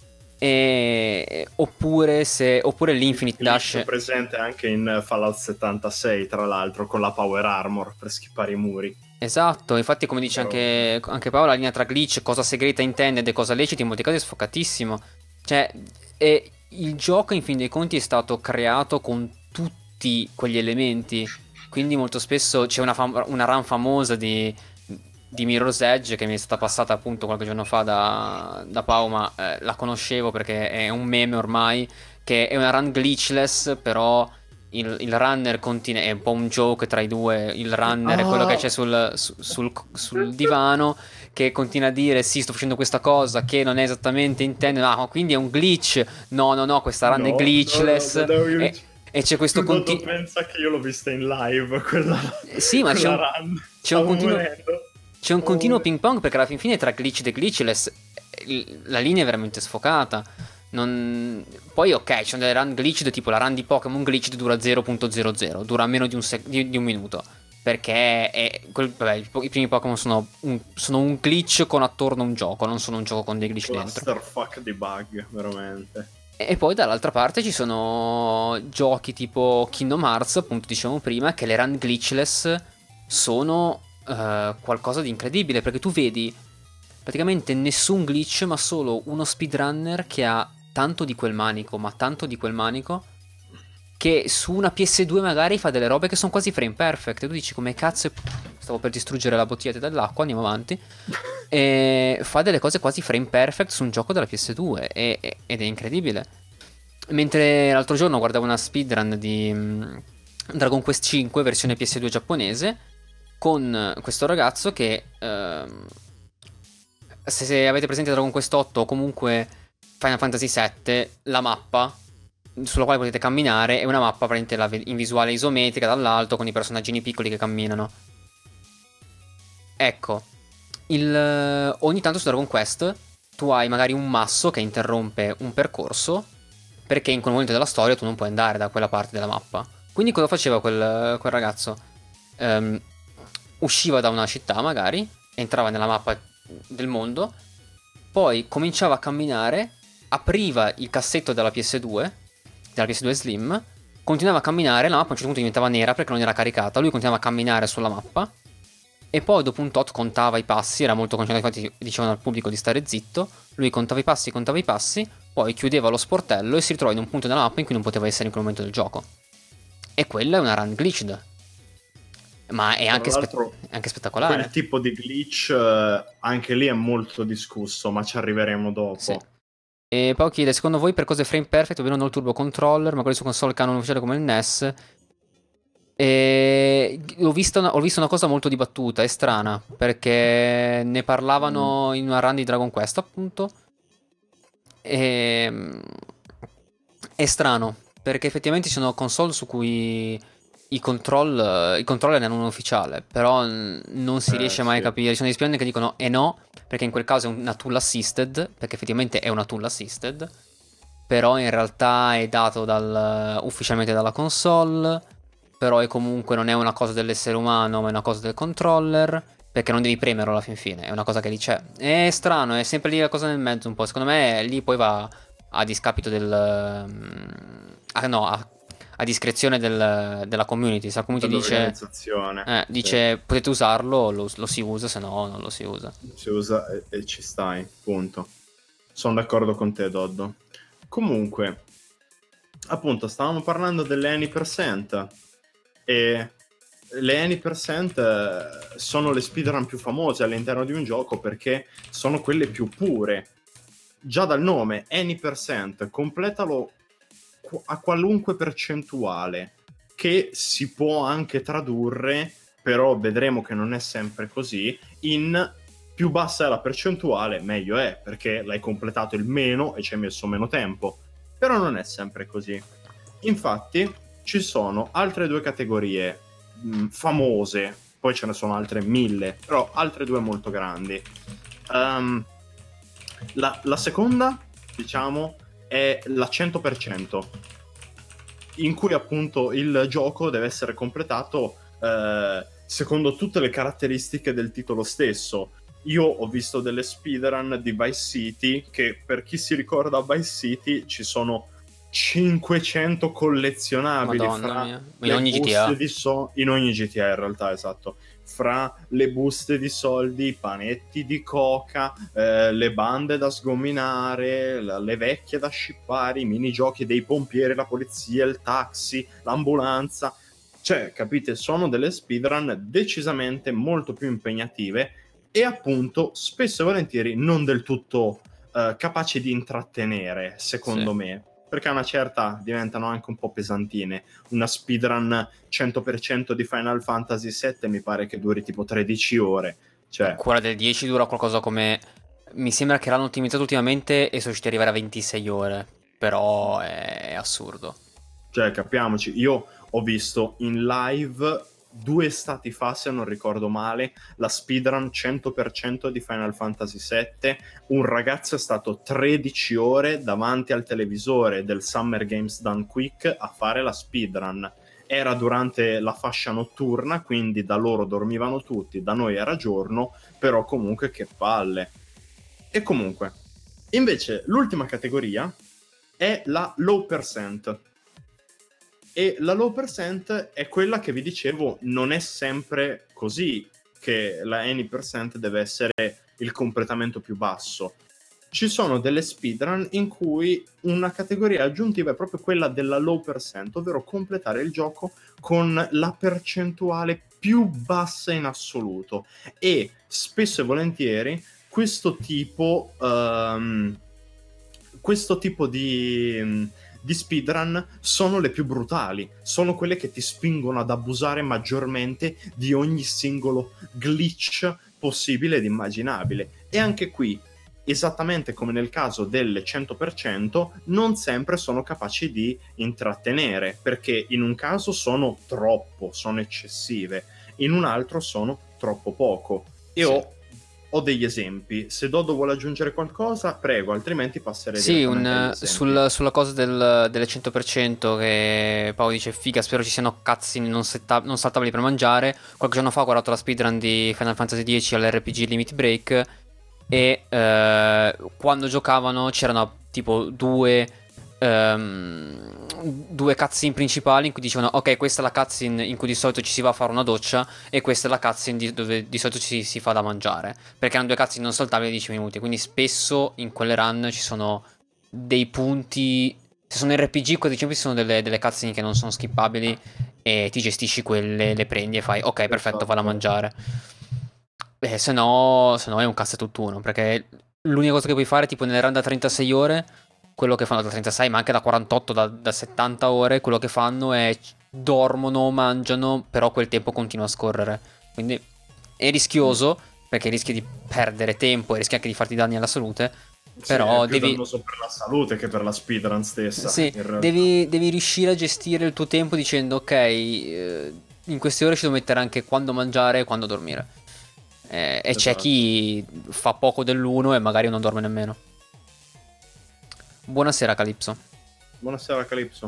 Oppure l'Infinite Dash è presente anche in Fallout 76, tra l'altro, con la Power Armor per skippare i muri. Esatto, infatti, come dice anche Paola, la linea tra glitch, cosa segreta intended e cosa lecita, in molti casi è sfocatissimo. Cioè, il gioco in fin dei conti è stato creato con tutti quegli elementi, quindi molto spesso c'è una run famosa di Mirror's Edge che mi è stata passata appunto qualche giorno fa da Pau, ma la conoscevo perché è un meme ormai, che è una run glitchless, però il runner è un po' un joke tra i due. Il runner è quello che c'è sul divano, che continua a dire: sì, sto facendo questa cosa che non è esattamente intended, ma quindi è un glitch. No, questa run è glitchless. E c'è questo continuo. Pensa che io l'ho vista in live quella, sì, ma c'è un continuo ping pong, perché alla fine tra glitch e glitchless la linea è veramente sfocata. Poi ok, ci sono delle run glitched, tipo la run di Pokémon glitched dura 0.00, dura meno di un minuto, perché i primi Pokémon sono un glitch con attorno un gioco, non sono un gioco con dei glitch dentro. Clusterfuck di bug, veramente. E poi dall'altra parte ci sono giochi tipo Kingdom Hearts, appunto dicevamo prima, che le run glitchless sono qualcosa di incredibile, perché tu vedi praticamente nessun glitch, ma solo uno speedrunner che ha tanto di quel manico, che su una PS2 magari fa delle robe che sono quasi frame perfect, e tu dici: come cazzo, stavo per distruggere la bottiglia dell'acqua, andiamo avanti. E fa delle cose quasi frame perfect su un gioco della PS2 ed è incredibile. Mentre l'altro giorno guardavo una speedrun di Dragon Quest 5 versione PS2 giapponese, con questo ragazzo che se avete presente Dragon Quest 8 o comunque Final Fantasy 7, la mappa sulla quale potete camminare è una mappa praticamente in visuale isometrica dall'alto, con i personaggini piccoli che camminano. Ecco, ogni tanto su Dragon Quest tu hai magari un masso che interrompe un percorso, perché in quel momento della storia tu non puoi andare da quella parte della mappa. Quindi cosa faceva quel ragazzo? Usciva da una città magari, entrava nella mappa del mondo, poi cominciava a camminare, apriva il cassetto della PS2 Slim, continuava a camminare, la mappa a un certo punto diventava nera perché non era caricata, lui continuava a camminare sulla mappa e poi dopo un tot contava i passi, era molto concentrato, infatti dicevano al pubblico di stare zitto, lui contava i passi, poi chiudeva lo sportello e si ritrovava in un punto della mappa in cui non poteva essere in quel momento del gioco. E quella è una run glitched. Ma è anche spettacolare. Quel tipo di glitch anche lì è molto discusso, ma ci arriveremo dopo. Sì. E poi chiede: secondo voi per cose frame perfect, ovvero non il turbo controller, ma quelli su console canon ufficiale come il NES, E ho visto una cosa molto dibattuta e strana, perché ne Mm. parlavano in una run di Dragon Quest, appunto. E, è strano, perché effettivamente ci sono console su cui i controller ne hanno un ufficiale, però non si riesce mai a Sì. capire. Ci sono dei speedrunner che dicono no, perché in quel caso è una tool assisted, perché effettivamente è una tool assisted, però in realtà è dato ufficialmente dalla console, però è comunque non è una cosa dell'essere umano, ma è una cosa del controller, perché non devi premerlo alla fin fine, è una cosa che lì c'è. È strano, è sempre lì la cosa nel mezzo un po', secondo me lì poi va a discapito no, a discrezione della community, se la community Dell'organizzazione, sì. dice potete usarlo, lo si usa, se no non lo si usa. Si usa e ci stai, punto. Sono d'accordo con te, Doddo. Comunque, appunto, stavamo parlando delle Any% e le Any% sono le speedrun più famose all'interno di un gioco perché sono quelle più pure. Già dal nome, Any%, completalo a qualunque percentuale, che si può anche tradurre, però vedremo che non è sempre così, in più bassa è la percentuale, meglio è, perché l'hai completato il meno e ci hai messo meno tempo. Però non è sempre così. Infatti, ci sono altre due categorie famose, poi ce ne sono altre 1000, però altre due molto grandi. La seconda, diciamo, è la 100%, in cui appunto il gioco deve essere completato secondo tutte le caratteristiche del titolo stesso. Io ho visto delle speedrun di Vice City che, per chi si ricorda Vice City, ci sono 500 collezionabili Madonna fra mia, in le ogni buste GTA. di in ogni GTA in realtà, esatto, fra le buste di soldi, i panetti di coca, le bande da sgominare, le vecchie da scippare, i minigiochi dei pompieri, la polizia, il taxi, l'ambulanza. Cioè, capite, sono delle speedrun decisamente molto più impegnative e appunto spesso e volentieri non del tutto capaci di intrattenere, Sì. secondo me, perché a una certa diventano anche un po' pesantine. Una speedrun 100% di Final Fantasy VII mi pare che duri tipo 13 ore, cioè, Quella del 10 dura qualcosa come... Mi sembra che l'hanno ottimizzato ultimamente e sono riusciti ad arrivare a 26 ore. Però è assurdo. capiamoci, io ho visto in live 2 estati fa, se non ricordo male, la speedrun 100% di Final Fantasy VII. Un ragazzo è stato 13 ore davanti al televisore del Summer Games Done Quick a fare la speedrun. Era durante la fascia notturna, quindi da loro dormivano tutti, da noi era giorno, però comunque che palle. E comunque, invece l'ultima categoria è la low percent. E la low percent è quella che vi dicevo, non è sempre così che la any percent deve essere il completamento più basso. Ci sono delle speedrun in cui una categoria aggiuntiva è proprio quella della low percent, ovvero completare il gioco con la percentuale più bassa in assoluto. E spesso e volentieri questo tipo di speedrun sono le più brutali, sono quelle che ti spingono ad abusare maggiormente di ogni singolo glitch possibile ed immaginabile. E anche qui, esattamente come nel caso delle 100%, non sempre sono capaci di intrattenere, perché in un caso sono troppo, sono eccessive, in un altro sono troppo poco. E Sì. ho degli esempi. Se Dodo vuole aggiungere qualcosa, prego, altrimenti passerei Sì, direttamente agli esempi. sulla cosa delle 100% che Paolo dice figa, spero ci siano cutscene non saltabili per mangiare. Qualche giorno fa ho guardato la speedrun di Final Fantasy X all'RPG Limit Break e quando giocavano c'erano tipo due cutscene principali in cui dicevano ok, questa è la cutscene in cui di solito ci si va a fare una doccia e questa è la cutscene dove di solito si fa da mangiare, perché erano due cutscene non saltabili di 10 minuti, quindi spesso in quelle run ci sono dei punti, se sono RPG quasi sempre ci sono delle cutscene che non sono skippabili e ti gestisci quelle, le prendi e fai ok, perfetto, vado a Esatto. mangiare. Se no è un cazzo tutt'uno, perché l'unica cosa che puoi fare tipo nelle run da 36 ore, quello che fanno da 36 ma anche da 48, da 70 ore, quello che fanno è dormono, mangiano, però quel tempo continua a scorrere. Quindi è rischioso, perché rischi di perdere tempo e rischi anche di farti danni alla salute. Però è più devi... dannoso per la salute che per la speedrun stessa, Sì, in realtà. devi riuscire a gestire il tuo tempo dicendo ok, in queste ore ci devo mettere anche quando mangiare e quando dormire. E c'è Esatto. chi fa poco dell'uno e magari non dorme nemmeno. Buonasera Calypso. Buonasera Calypso.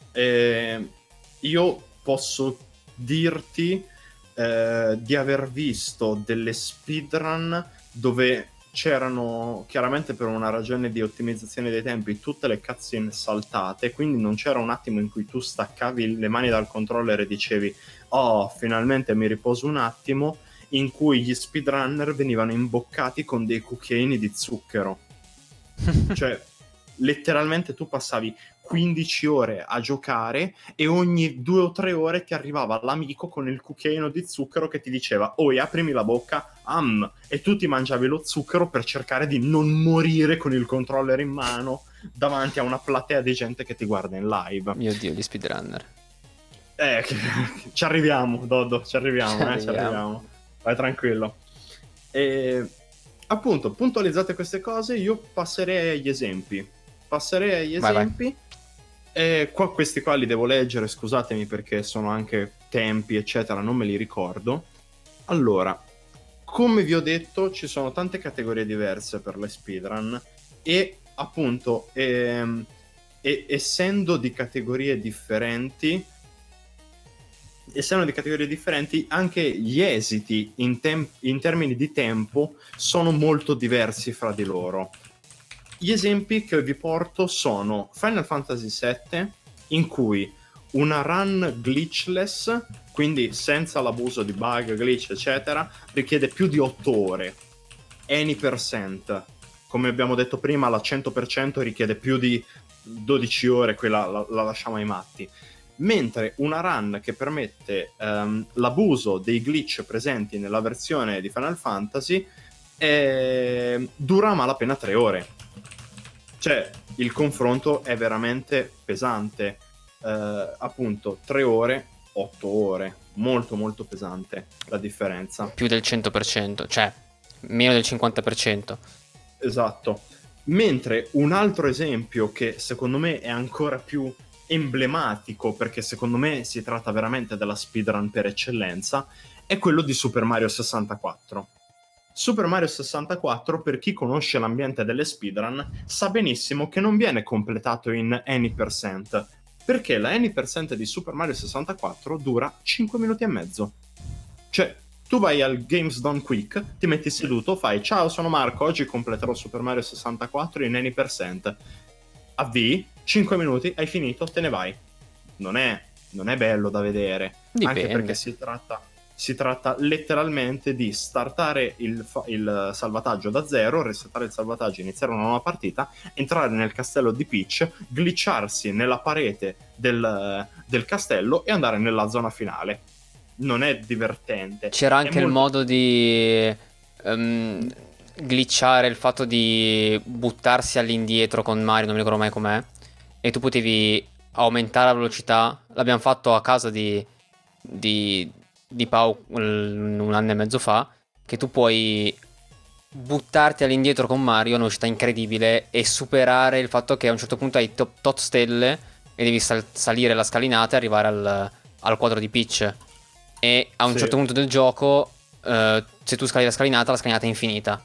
Io posso dirti di aver visto delle speedrun dove c'erano, chiaramente per una ragione di ottimizzazione dei tempi, tutte le cutscene saltate, quindi non c'era un attimo in cui tu staccavi le mani dal controller e dicevi oh, finalmente mi riposo un attimo, in cui gli speedrunner venivano imboccati con dei cucchiaini di zucchero. Cioè, letteralmente tu passavi 15 ore a giocare e ogni 2 o 3 ore ti arrivava l'amico con il cucchiaino di zucchero che ti diceva oh, aprimi la bocca, e tu ti mangiavi lo zucchero per cercare di non morire con il controller in mano davanti a una platea di gente che ti guarda in live. Mio Dio, gli speedrunner. Ci arriviamo, Doddo, ci arriviamo. Ci arriviamo. Vai tranquillo. E appunto, puntualizzate queste cose, io passerei agli esempi. Vai. E questi qua li devo leggere, scusatemi perché sono anche tempi, eccetera, non me li ricordo. Allora, come vi ho detto, ci sono tante categorie diverse per le speedrun e appunto, essendo di categorie differenti, anche gli esiti in termini di tempo sono molto diversi fra di loro. Gli esempi che vi porto sono Final Fantasy VII, in cui una run glitchless, quindi senza l'abuso di bug, glitch, eccetera, richiede più di 8 ore. Any percent. Come abbiamo detto prima, la 100% richiede più di 12 ore, quella la lasciamo ai matti. Mentre una run che permette l'abuso dei glitch presenti nella versione di Final Fantasy dura a malapena 3 ore. Cioè, il confronto è veramente pesante. Appunto, 3 ore, 8 ore. Molto, molto pesante la differenza. Più del 100%, cioè meno del 50%. Esatto. Mentre un altro esempio che secondo me è ancora più emblematico, perché secondo me si tratta veramente della speedrun per eccellenza, è quello di Super Mario 64. Super Mario 64, per chi conosce l'ambiente delle speedrun, sa benissimo che non viene completato in any percent, perché la any percent di Super Mario 64 dura 5 minuti e mezzo. Cioè, tu vai al Games Done Quick, ti metti seduto, fai ciao, sono Marco, oggi completerò Super Mario 64 in any percent. Avvii, 5 minuti, hai finito, te ne vai. Non è bello da vedere. Dipende. Anche perché si tratta letteralmente di startare il salvataggio da zero, resettare il salvataggio, iniziare una nuova partita, entrare nel castello di Peach, glitcharsi nella parete del castello e andare nella zona finale. Non è divertente. C'era anche il modo di glitchare il fatto di buttarsi all'indietro con Mario, non mi ricordo mai com'è, e tu potevi aumentare la velocità. L'abbiamo fatto a casa di Pau un anno e mezzo fa, che tu puoi buttarti all'indietro con Mario a un'uscita incredibile e superare il fatto che a un certo punto hai tot stelle e devi salire la scalinata e arrivare al quadro di Peach. E a un certo punto del gioco, se tu scali la scalinata è infinita.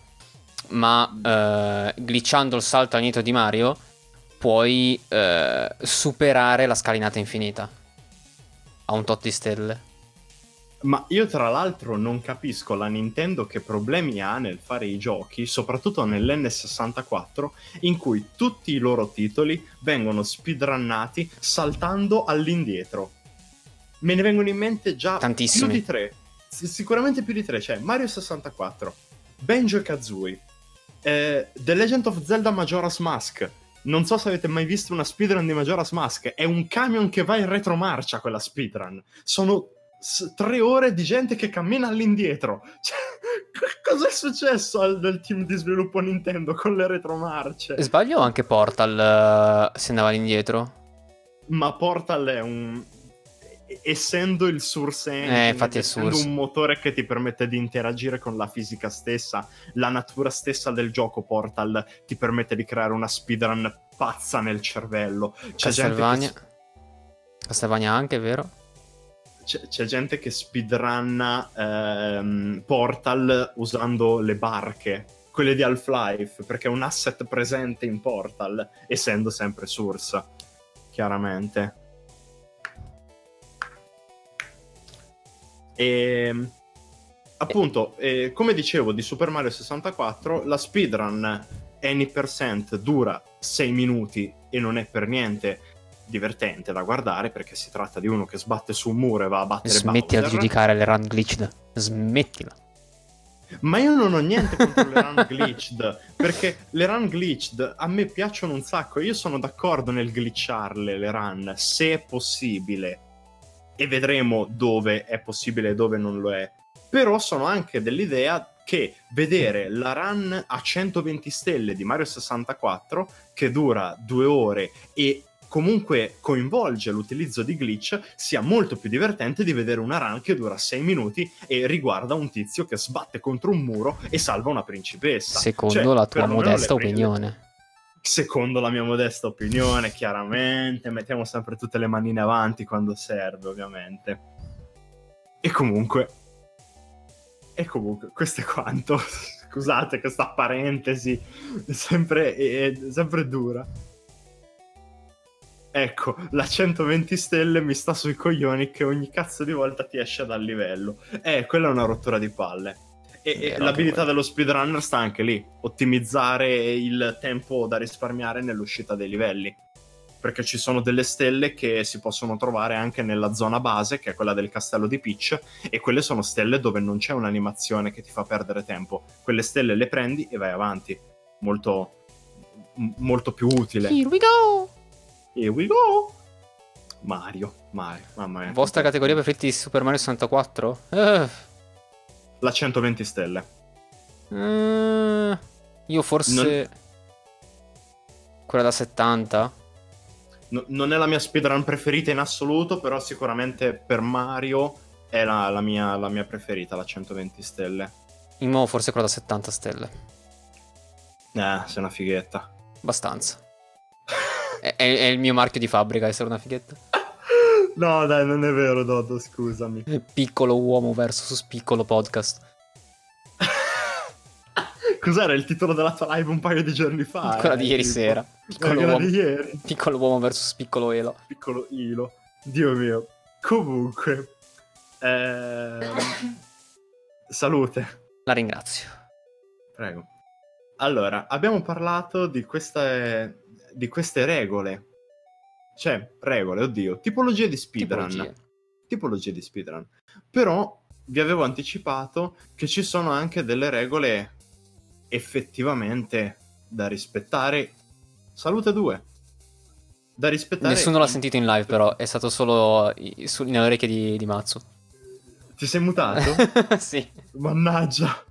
Ma glitchando il salto all'indietro di Mario puoi superare la scalinata infinita a un tot di stelle. Ma io tra l'altro non capisco la Nintendo che problemi ha nel fare i giochi, soprattutto nell'N64, in cui tutti i loro titoli vengono speedrunnati saltando all'indietro. Me ne vengono in mente già tantissimi. Più di 3. Sicuramente più di 3. C'è Mario 64, Banjo-Kazooie, The Legend of Zelda Majora's Mask. Non so se avete mai visto una speedrun di Majora's Mask. È un camion che va in retromarcia quella speedrun. Sono 3 ore di gente che cammina all'indietro. Cioè, cos'è successo al team di sviluppo Nintendo con le retromarce? Sbaglio o anche Portal si andava all'indietro? Ma Portal essendo il Source Engine, infatti è essendo Source. un motore che ti permette di interagire con la fisica stessa, la natura stessa del gioco Portal ti permette di creare una speedrun pazza nel cervello. Castlevania anche, è vero? C'è gente che speedrunna Portal usando le barche, quelle di Half-Life, perché è un asset presente in Portal, essendo sempre Source, chiaramente. E appunto, come dicevo di Super Mario 64, la speedrun Any% dura 6 minuti e non è per niente divertente da guardare, perché si tratta di uno che sbatte su un muro e va a battere Smettila di Bowser. giudicare le run glitched. Smettila. Ma io non ho niente contro le run glitched, perché le run glitched a me piacciono un sacco. Io sono d'accordo nel glitcharle le run, se è possibile, e vedremo dove è possibile e dove non lo è. Però sono anche dell'idea che vedere la run a 120 stelle di Mario 64, che dura 2 ore e comunque coinvolge l'utilizzo di glitch, sia molto più divertente di vedere una run che dura 6 minuti e riguarda un tizio che sbatte contro un muro e salva una principessa. Secondo la tua perlomeno modesta opinione. Secondo la mia modesta opinione, chiaramente, mettiamo sempre tutte le manine avanti quando serve, ovviamente. E comunque, questo è quanto. Scusate questa parentesi, è sempre dura. Ecco, la 120 stelle mi sta sui coglioni che ogni cazzo di volta ti esce dal livello. Quella è una rottura di palle. E l'abilità dello speedrunner sta anche lì, ottimizzare il tempo da risparmiare nell'uscita dei livelli, perché ci sono delle stelle che si possono trovare anche nella zona base, che è quella del castello di Peach, e quelle sono stelle dove non c'è un'animazione che ti fa perdere tempo. Quelle stelle le prendi e vai avanti, molto molto più utile. Here we go! Here we go! Mario, mamma mia. Vostra categoria preferita di Super Mario 64? La 120 stelle. Io forse quella da 70. Non è la mia speedrun preferita in assoluto, però sicuramente per Mario è la mia preferita, la 120 stelle. In nuovo forse quella da 70 stelle. Sei una fighetta. Abbastanza. è il mio marchio di fabbrica essere una fighetta. No dai, non è vero Doddo, scusami. Piccolo uomo versus piccolo podcast. Cos'era il titolo della tua live un paio di giorni fa? Quella di ieri tipo. sera. Quella di ieri. Piccolo uomo versus piccolo Elo. Piccolo Ilo. Dio mio. Comunque. Salute. La ringrazio. Prego. Allora, abbiamo parlato di queste regole. Cioè, regole, oddio. Tipologie di speedrun. Tipologie di speedrun. Però vi avevo anticipato che ci sono anche delle regole effettivamente da rispettare. Salute 2. Da rispettare. Nessuno l'ha sentito in live, però è stato solo nelle orecchie di Matsu. Ti sei mutato? Sì. Mannaggia.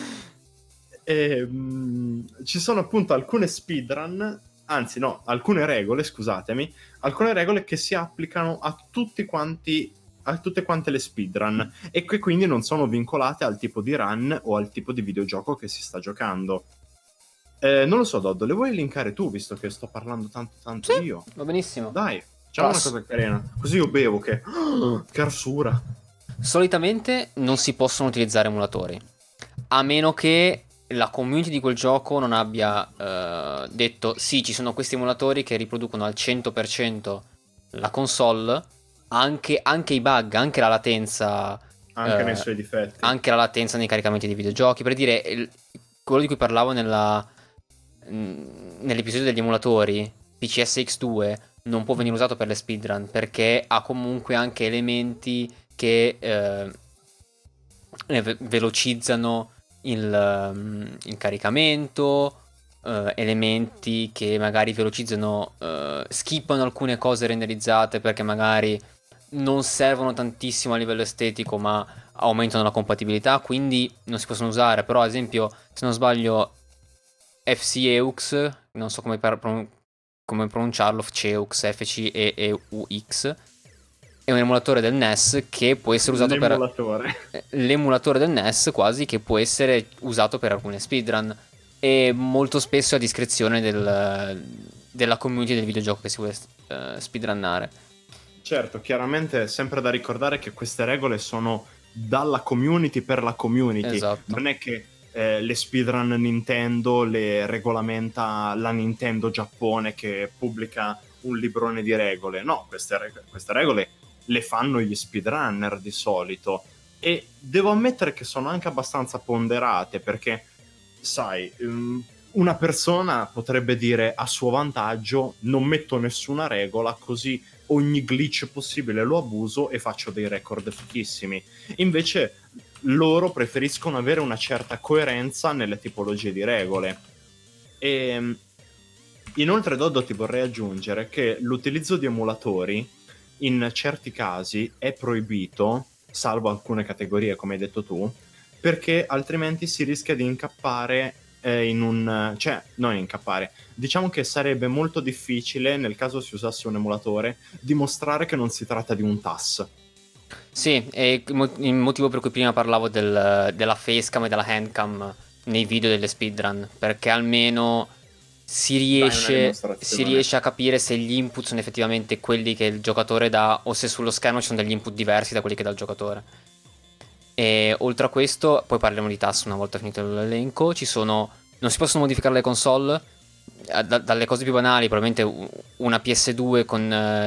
Ci sono appunto alcune speedrun, anzi no, alcune regole, scusatemi, alcune regole che si applicano a tutte quante le speedrun e che quindi non sono vincolate al tipo di run o al tipo di videogioco che si sta giocando. Non lo so, Doddo, le vuoi linkare tu, visto che sto parlando tanto sì, io? va benissimo. Dai, facciamo una cosa carina, così io bevo che arsura. Solitamente non si possono utilizzare emulatori, a meno che la community di quel gioco non abbia detto sì, ci sono questi emulatori che riproducono al 100% la console, anche i bug, anche la latenza, anche nei suoi difetti, anche la latenza nei caricamenti dei videogiochi. Per dire, quello di cui parlavo nell'episodio degli emulatori, PCSX2 non può venire usato per le speedrun perché ha comunque anche elementi che velocizzano il caricamento, elementi che magari velocizzano, skippano alcune cose renderizzate perché magari non servono tantissimo a livello estetico ma aumentano la compatibilità, quindi non si possono usare. Però ad esempio, se non sbaglio, FCEUX, non so come pronunciarlo, FCEUX, FCEUX, è un emulatore del NES che può essere usato L'emulatore. l'emulatore del NES quasi, che può essere usato per alcune speedrun, e molto spesso è a discrezione della community del videogioco che si vuole speedrunnare. Certo, chiaramente è sempre da ricordare che queste regole sono dalla community per la community. Esatto. Non è che le speedrun Nintendo le regolamenta la Nintendo Giappone che pubblica un librone di regole. No, queste regole le fanno gli speedrunner di solito. E devo ammettere che sono anche abbastanza ponderate, perché, sai, una persona potrebbe dire a suo vantaggio: non metto nessuna regola, così ogni glitch possibile lo abuso e faccio dei record fichissimi. Invece loro preferiscono avere una certa coerenza nelle tipologie di regole. E inoltre, Doddo, ti vorrei aggiungere che l'utilizzo di emulatori in certi casi è proibito, salvo alcune categorie, come hai detto tu, perché altrimenti si rischia di incappare cioè, non incappare. Diciamo che sarebbe molto difficile, nel caso si usasse un emulatore, dimostrare che non si tratta di un TAS. Sì, è il motivo per cui prima parlavo della facecam e della handcam nei video delle speedrun, perché almeno si riesce a capire se gli input sono effettivamente quelli che il giocatore dà, o se sullo schermo ci sono degli input diversi da quelli che dà il giocatore. E oltre a questo, poi parleremo di TAS una volta finito l'elenco. Non si possono modificare le console, dalle cose più banali, probabilmente una PS2 con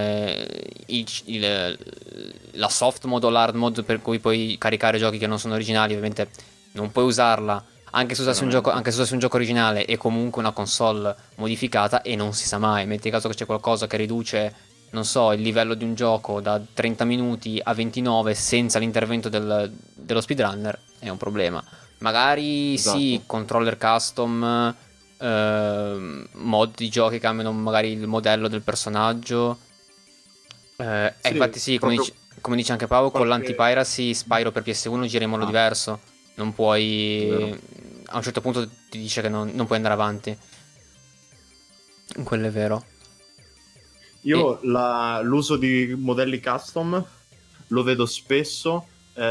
la soft mode o l'hard mode, per cui puoi caricare giochi che non sono originali. Ovviamente non puoi usarla anche se usassi un gioco originale, e comunque una console modificata, e non si sa mai. Metti caso che c'è qualcosa che riduce, non so, il livello di un gioco da 30 minuti a 29 senza l'intervento dello speedrunner, è un problema. Magari Esatto. sì, controller custom, mod di giochi che cambiano magari il modello del personaggio. Sì, Infatti sì, come dice anche Paolo, con l'anti-piracy Spyro per PS1 gira in modo diverso. Non puoi... Vero. A un certo punto ti dice che non puoi andare avanti. Quello è vero. Io l'uso di modelli custom lo vedo spesso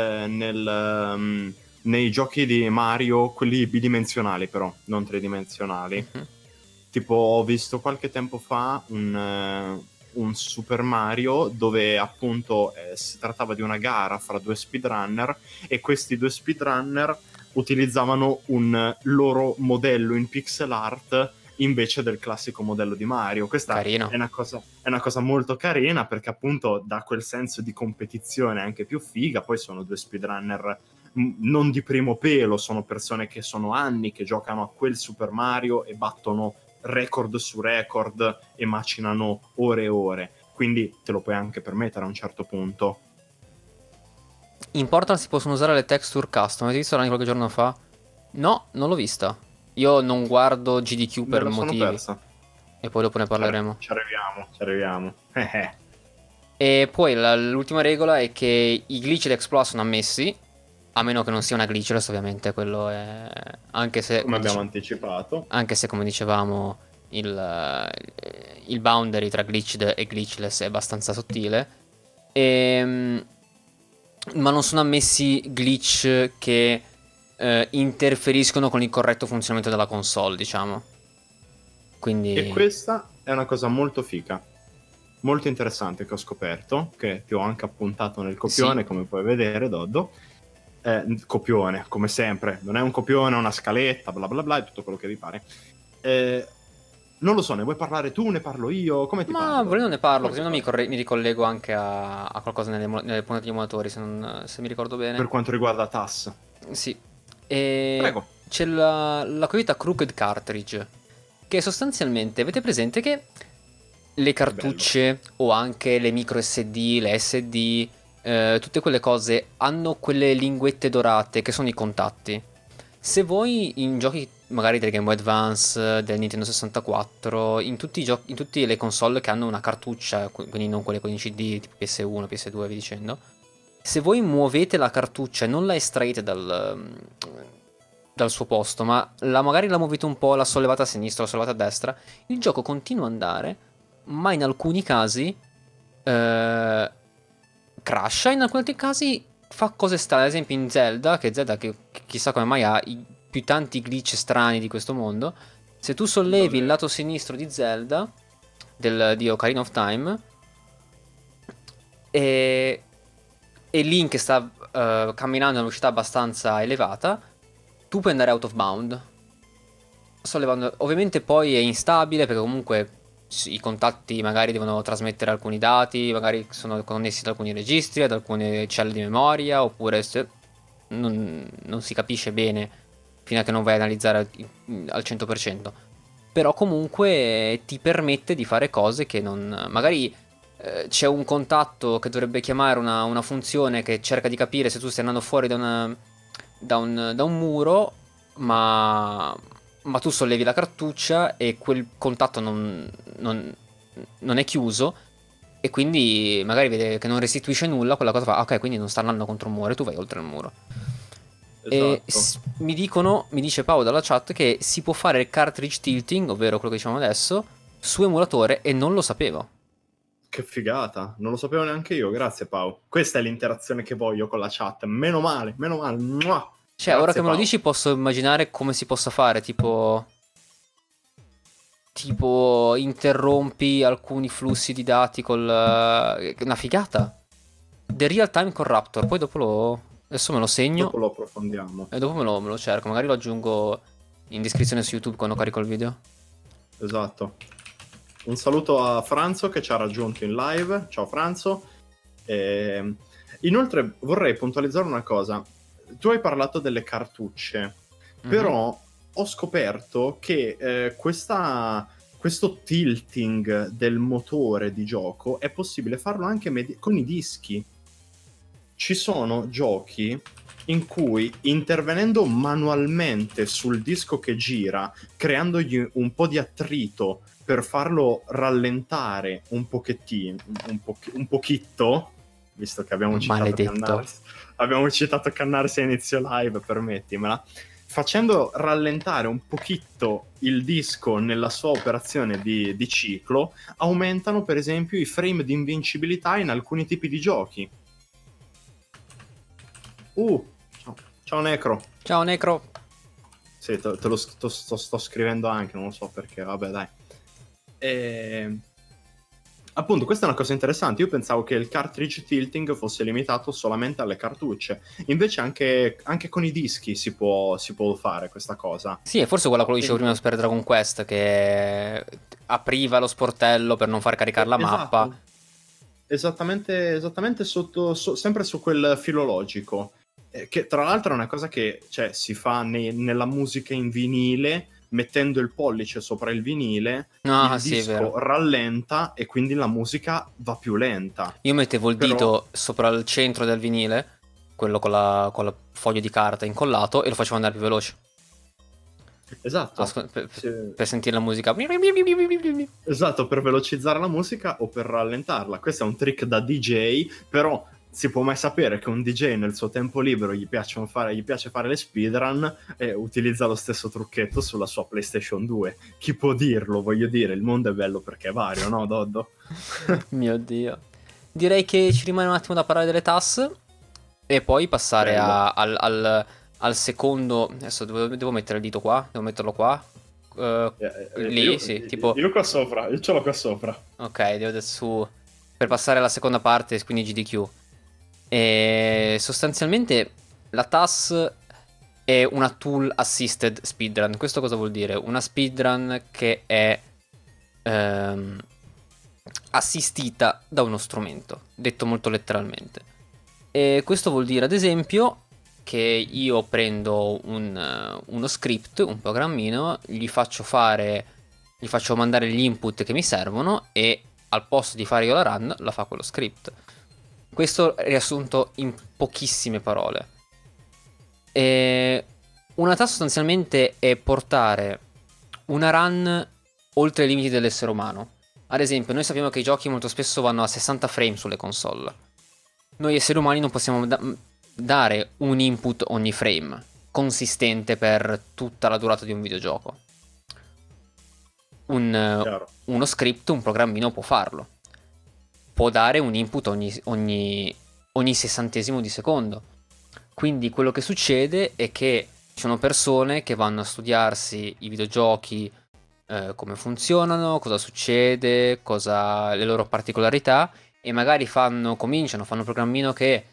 nei giochi di Mario, quelli bidimensionali però, non tridimensionali. Mhm. Tipo, ho visto qualche tempo fa un Super Mario dove appunto si trattava di una gara fra due speedrunner, e questi due speedrunner utilizzavano un loro modello in pixel art invece del classico modello di Mario. Questa Carino. è una cosa molto carina, perché appunto dà quel senso di competizione anche più figa. Poi sono due speedrunner non di primo pelo, sono persone che sono anni che giocano a quel Super Mario e battono record su record e macinano ore e ore, quindi te lo puoi anche permettere a un certo punto. In Portal si possono usare le texture custom. Avete visto qualche giorno fa? No, non l'ho vista. Io non guardo GDQ per Me la sono motivi. persa. E poi dopo ne parleremo. Ci arriviamo. E poi l'ultima regola è che i glitch ed exploit sono ammessi, a meno che non sia una glitchless, ovviamente. Quello è... Anche se... Come abbiamo anticipato. Anche se, come dicevamo, il boundary tra glitched e glitchless è abbastanza sottile. Ma non sono ammessi glitch che interferiscono con il corretto funzionamento della console, diciamo. Quindi... E questa è una cosa molto fica, molto interessante, che ho scoperto, che ti ho anche appuntato nel copione, Sì. come puoi vedere, Doddo. Copione, come sempre, non è un copione, è una scaletta, bla bla bla, è tutto quello che vi pare. Non lo so, ne vuoi parlare tu, ne parlo io, come ti Ma parlo? volendo ne parlo, così non mi ricollego anche a qualcosa nelle puntate di emulatori, se mi ricordo bene. Per quanto riguarda TAS. Sì. E Prego. c'è la cosiddetta Crooked Cartridge, che sostanzialmente, avete presente che le cartucce o anche le micro SD, le SD, tutte quelle cose hanno quelle linguette dorate che sono i contatti. Se voi in giochi magari del Game Boy Advance, del Nintendo 64, in tutte le console che hanno una cartuccia, quindi non quelle con i CD tipo PS1, PS2 e via dicendo, se voi muovete la cartuccia e non la estraete dal suo posto, ma magari la muovete un po', la sollevate a sinistra o la sollevate a destra, il gioco continua ad andare, ma in alcuni casi crasha, in alcuni altri casi fa cose strane. Ad esempio in Zelda, che chissà come mai ha i più tanti glitch strani di questo mondo. Se tu sollevi il lato sinistro di Zelda, di Ocarina of Time, e Link sta camminando a una velocità abbastanza elevata, tu puoi andare out of bound. Sollevando, ovviamente poi è instabile perché comunque i contatti magari devono trasmettere alcuni dati, magari sono connessi ad alcuni registri, ad alcune celle di memoria, oppure non si capisce bene fino a che non vai a analizzare al 100%. Però comunque ti permette di fare cose che non... Magari c'è un contatto che dovrebbe chiamare una funzione che cerca di capire se tu stai andando fuori da un muro, ma tu sollevi la cartuccia e quel contatto non è chiuso, e quindi magari vede che non restituisce nulla, quella cosa fa, ok, quindi non sta andando contro un muro e tu vai oltre il muro. E Esatto. mi dice Paolo dalla chat che si può fare il cartridge tilting, ovvero quello che diciamo adesso, su emulatore, e non lo sapevo. Che figata, non lo sapevo neanche io, grazie Pau. Questa è l'interazione che voglio con la chat, meno male, meno male. Mua! Cioè, Grazie, ora che me lo Pau. dici posso immaginare come si possa fare, tipo interrompi alcuni flussi di dati una figata. The Real Time Corruptor, poi dopo adesso me lo segno Dopo lo approfondiamo. e dopo me lo cerco, magari lo aggiungo in descrizione su YouTube quando carico il video. Esatto. Un saluto a Franzo che ci ha raggiunto in live. Ciao Franzo. Inoltre vorrei puntualizzare una cosa. Tu hai parlato delle cartucce, però ho scoperto che questo tilting del motore di gioco è possibile farlo anche con i dischi. Ci sono giochi in cui, intervenendo manualmente sul disco che gira, creandogli un po' di attrito per farlo rallentare un pochettino, un pochitto, visto che abbiamo citato Cannars a inizio live, permettimela, facendo rallentare un pochitto il disco nella sua operazione di ciclo, aumentano per esempio i frame di invincibilità in alcuni tipi di giochi. Ciao Necro. Ciao Necro. Sì, te lo sto scrivendo anche, non lo so perché, vabbè dai. Appunto, questa è una cosa interessante. Io pensavo che il cartridge tilting fosse limitato solamente alle cartucce. Invece anche con i dischi si può fare questa cosa. Sì, è forse quello che dicevo prima per Dragon Quest, che apriva lo sportello per non far caricare la mappa. Esattamente sempre su quel filologico. Che tra l'altro è una cosa che si fa nella musica in vinile, mettendo il pollice sopra il vinile, il disco rallenta e quindi la musica va più lenta. Io mettevo il dito sopra il centro del vinile, quello con la foglio di carta incollato, e lo facevo andare più veloce. Esatto. Per sentire la musica. Esatto, per velocizzare la musica o per rallentarla. Questo è un trick da DJ, però si può mai sapere che un DJ nel suo tempo libero gli piace fare le speedrun e utilizza lo stesso trucchetto sulla sua PlayStation 2. Chi può dirlo? Voglio dire, il mondo è bello perché è vario, no Doddo? Mio Dio. Direi che ci rimane un attimo da parlare delle TAS e poi passare al secondo. Adesso devo mettere il dito qua, devo metterlo qua. Lì, sì, tipo... Io qua sopra, io ce l'ho qua sopra. Ok, devo adesso per passare alla seconda parte, quindi GDQ. E sostanzialmente la TAS è una tool assisted speedrun. Questo cosa vuol dire? Una speedrun che è assistita da uno strumento, detto molto letteralmente. E questo vuol dire ad esempio che io prendo uno script, un programmino, gli faccio mandare gli input che mi servono e al posto di fare io la run la fa quello script. Questo è riassunto in pochissime parole. E una task sostanzialmente è portare una run oltre i limiti dell'essere umano. Ad esempio, noi sappiamo che i giochi molto spesso vanno a 60 frame sulle console. Noi esseri umani non possiamo dare un input ogni frame consistente per tutta la durata di un videogioco. Uno script, un programmino può farlo. Può dare un input ogni ogni sessantesimo di secondo. Quindi quello che succede è che ci sono persone che vanno a studiarsi i videogiochi, come funzionano, cosa succede, le loro particolarità, e magari fanno un programmino che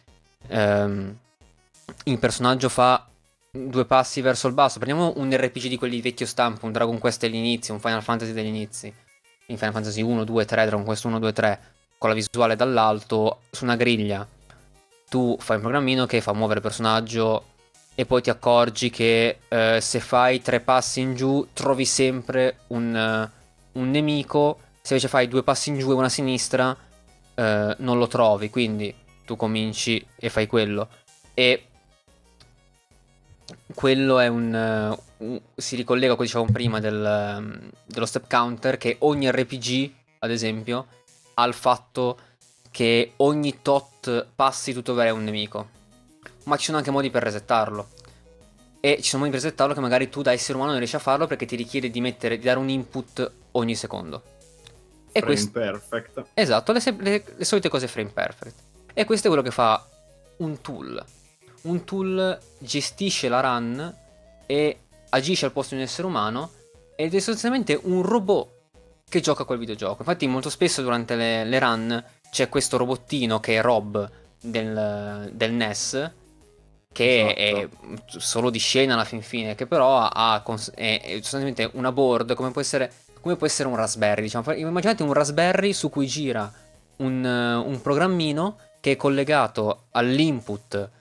il personaggio fa 2 passi verso il basso. Prendiamo un RPG di quelli vecchio stampo, un Dragon Quest dell'inizio, un Final Fantasy degli inizi, in Final Fantasy 1, 2, 3, Dragon Quest 1, 2, 3, con la visuale dall'alto, su una griglia. Tu fai un programmino che fa muovere il personaggio e poi ti accorgi che se fai 3 passi in giù trovi sempre un nemico, se invece fai 2 passi in giù e una a sinistra non lo trovi, quindi tu cominci e fai quello. E quello è si ricollega a quello che dicevamo prima dello step counter, che ogni RPG, ad esempio, ha il fatto che ogni tot passi tu troverai un nemico. Ma ci sono anche modi per resettarlo. E ci sono modi per resettarlo che magari tu da essere umano non riesci a farlo, perché ti richiede di dare un input ogni secondo. E Frame perfect. Esatto, le solite cose frame perfect. E questo è quello che fa un tool. Un tool gestisce la run e agisce al posto di un essere umano, ed è sostanzialmente un robot che gioca quel videogioco. Infatti molto spesso durante le run c'è questo robottino che è Rob del NES, che è solo di scena alla fin fine, che però è sostanzialmente una board come può essere un Raspberry, diciamo. Immaginate un Raspberry su cui gira un programmino che è collegato all'input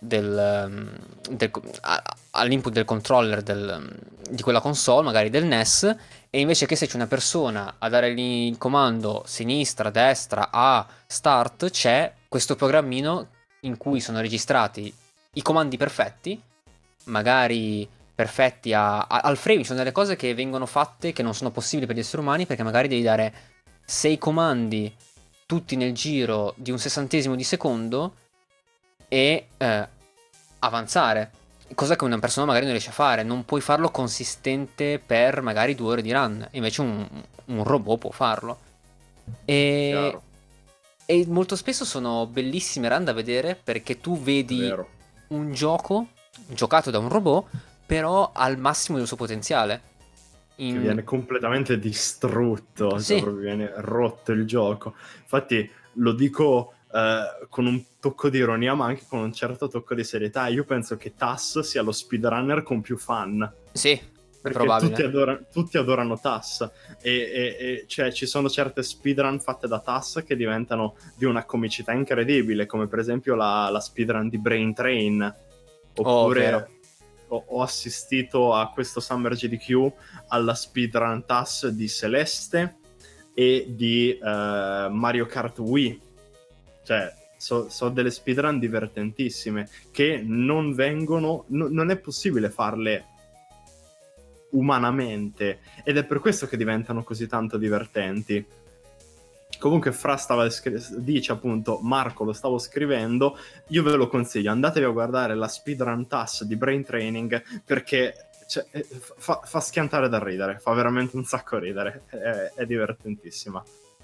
all'input del controller di quella console, magari del NES, e invece che se c'è una persona a dare il comando sinistra, destra, A, start, c'è questo programmino in cui sono registrati i comandi perfetti, magari perfetti al frame. Ci sono delle cose che vengono fatte che non sono possibili per gli esseri umani, perché magari devi dare 6 comandi tutti nel giro di un sessantesimo di secondo e avanzare, cosa che una persona magari non riesce a fare. Non puoi farlo consistente per magari 2 ore di run, invece un robot può farlo. E molto spesso sono bellissime run da vedere, perché tu vedi un gioco giocato da un robot, però al massimo del suo potenziale. Che viene completamente distrutto, sì. Cioè proprio viene rotto il gioco. Infatti lo dico con un tocco di ironia, ma anche con un certo tocco di serietà. Io penso che TAS sia lo speedrunner con più fan. Sì, è perché probabile. tutti adorano TAS, e cioè ci sono certe speedrun fatte da TAS che diventano di una comicità incredibile, come per esempio la speedrun di Brain Train. Oppure ho assistito a questo Summer GDQ alla speedrun TAS di Celeste e di Mario Kart Wii. Cioè so delle speedrun divertentissime che non vengono, non è possibile farle umanamente, ed è per questo che diventano così tanto divertenti. Comunque Fra dice appunto: Marco, lo stavo scrivendo, io ve lo consiglio, andatevi a guardare la speedrun TAS di Brain Training, perché fa schiantare da ridere, fa veramente un sacco ridere, è divertentissima.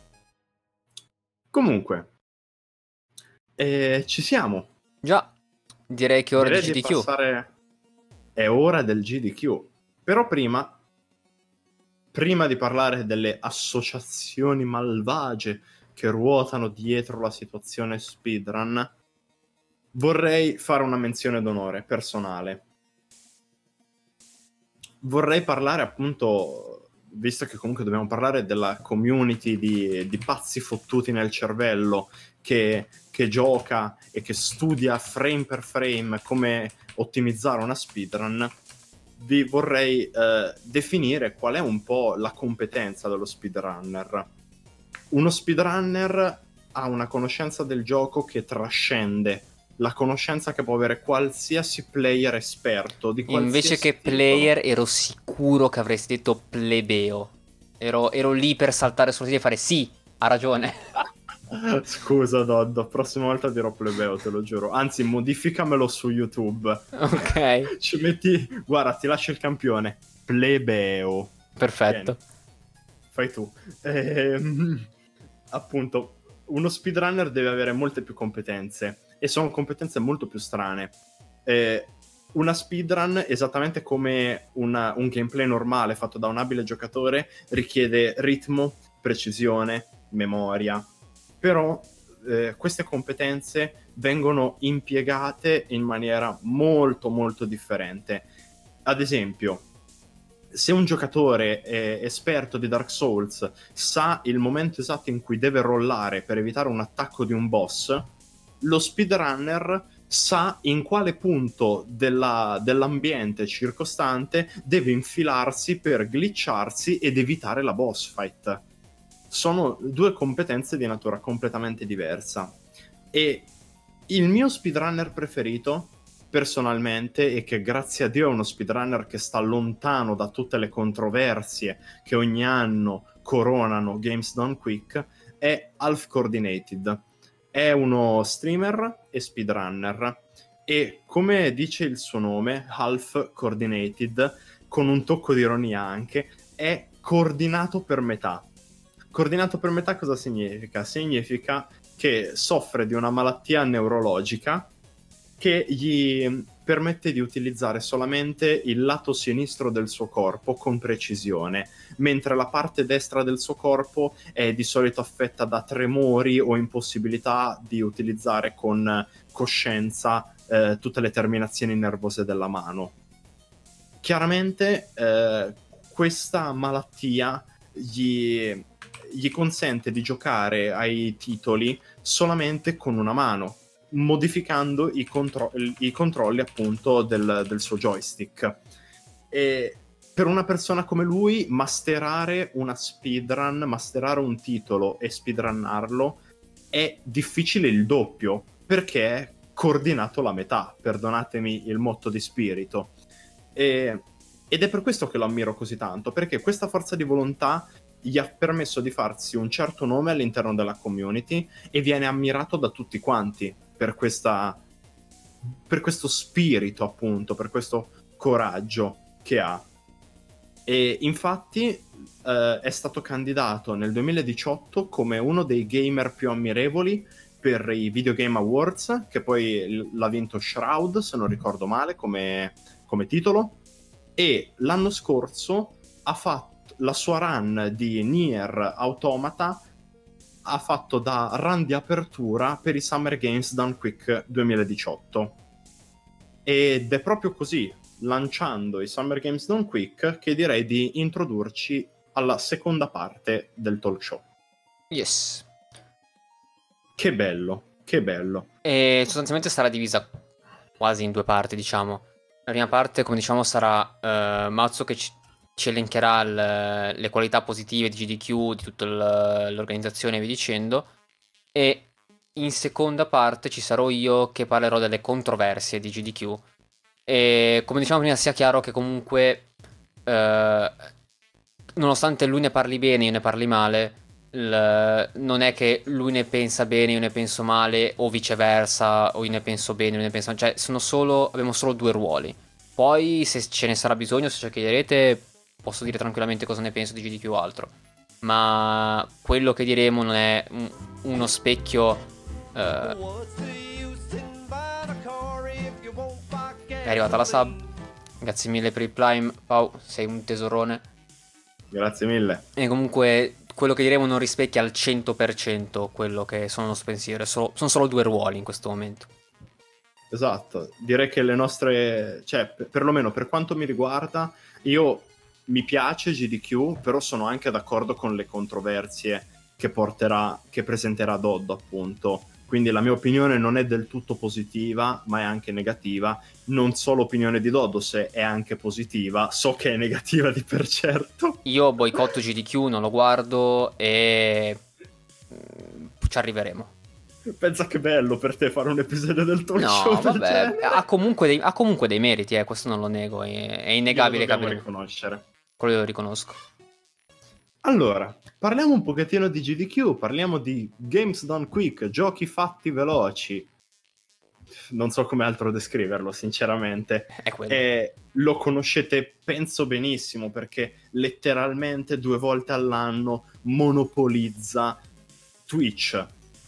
Comunque ci siamo. Già, direi che è ora del GDQ. È ora del GDQ. Però prima di parlare delle associazioni malvagie che ruotano dietro la situazione speedrun, vorrei fare una menzione d'onore personale. Vorrei parlare, appunto, visto che comunque dobbiamo parlare della community di pazzi fottuti nel cervello che gioca e che studia frame per frame come ottimizzare una speedrun, vi vorrei definire qual è un po' la competenza dello speedrunner. Uno speedrunner ha una conoscenza del gioco che trascende la conoscenza che può avere qualsiasi player esperto di qualsiasi Invece che titolo. player ero sicuro che avresti detto plebeo. Ero lì per saltare sul sito e fare sì, ha ragione. Scusa Doddo, prossima volta dirò plebeo, te lo giuro. Anzi, modificamelo su YouTube. Ok. Ci metti, guarda, ti lascio il campione. Plebeo. Perfetto. Vieni. Fai tu. Appunto, uno speedrunner deve avere molte più competenze. e sono competenze molto più strane. Una speedrun, esattamente come un gameplay normale fatto da un abile giocatore, richiede ritmo, precisione, memoria. Però queste competenze vengono impiegate in maniera molto molto differente. Ad esempio, se un giocatore è esperto di Dark Souls sa il momento esatto in cui deve rollare per evitare un attacco di un boss, lo speedrunner sa in quale punto dell'ambiente circostante deve infilarsi per glitcharsi ed evitare la boss fight. Sono due competenze di natura completamente diversa. E il mio speedrunner preferito, personalmente, e che grazie a Dio è uno speedrunner che sta lontano da tutte le controversie che ogni anno coronano Games Done Quick, è Half Coordinated. È uno streamer e speedrunner e, come dice il suo nome, Half Coordinated, con un tocco di ironia anche, è coordinato per metà. Coordinato per metà cosa significa? Significa che soffre di una malattia neurologica che gli permette di utilizzare solamente il lato sinistro del suo corpo con precisione, mentre la parte destra del suo corpo è di solito affetta da tremori o impossibilità di utilizzare con coscienza tutte le terminazioni nervose della mano. Chiaramente questa malattia gli consente di giocare ai titoli solamente con una mano, modificando i controlli appunto del suo joystick. E per una persona come lui masterare una speedrun, masterare un titolo e speedrunnarlo è difficile il doppio, perché è coordinato la metà, perdonatemi il motto di spirito. Ed è per questo che lo ammiro così tanto, perché questa forza di volontà gli ha permesso di farsi un certo nome all'interno della community e viene ammirato da tutti quanti per questo spirito, appunto, per questo coraggio che ha. E infatti è stato candidato nel 2018 come uno dei gamer più ammirevoli per i Video Game Awards, che poi l'ha vinto Shroud, se non ricordo male, come titolo, e l'anno scorso ha fatto la sua run di Nier Automata, ha fatto da run di apertura per i Summer Games Done Quick 2018. Ed è proprio così, lanciando i Summer Games Done Quick, che direi di introdurci alla seconda parte del talk show. Yes. Che bello, che bello. E sostanzialmente sarà divisa quasi in due parti, diciamo. La prima parte, come diciamo, sarà Mazzo che ci elencherà le qualità positive di GDQ, di tutta l'organizzazione e via dicendo. E in seconda parte ci sarò io che parlerò delle controversie di GDQ. E come diciamo prima, sia chiaro che comunque, nonostante lui ne parli bene, io ne parli male, non è che lui ne pensa bene, io ne penso male, o viceversa, o io ne penso bene, io ne penso... Cioè, abbiamo solo due ruoli. Poi, se ce ne sarà bisogno, se ci chiederete, posso dire tranquillamente cosa ne penso di GDQ o altro. Ma quello che diremo non è uno specchio... È arrivata la sub. Grazie mille per il Prime, Pau, sei un tesorone. Grazie mille. E comunque quello che diremo non rispecchia al 100% quello che sono il nostro pensiero. Sono solo due ruoli in questo momento. Esatto, direi che le nostre, cioè perlomeno per quanto mi riguarda, mi piace GDQ, però sono anche d'accordo con le controversie che presenterà Dodd, appunto. Quindi la mia opinione non è del tutto positiva, ma è anche negativa. Non so l'opinione di Dodd, se è anche positiva, so che è negativa di per certo. Io boicotto GDQ, non lo guardo e ci arriveremo. Pensa che bello per te fare un episodio del talk show. No, vabbè, ha comunque dei meriti, questo non lo nego, è innegabile. Lo dobbiamo riconoscere. Quello lo riconosco. Allora, parliamo un pochettino di GDQ, parliamo di Games Done Quick, giochi fatti veloci. Non so come altro descriverlo, sinceramente. È quello. Lo conoscete, penso benissimo, perché letteralmente 2 volte all'anno monopolizza Twitch.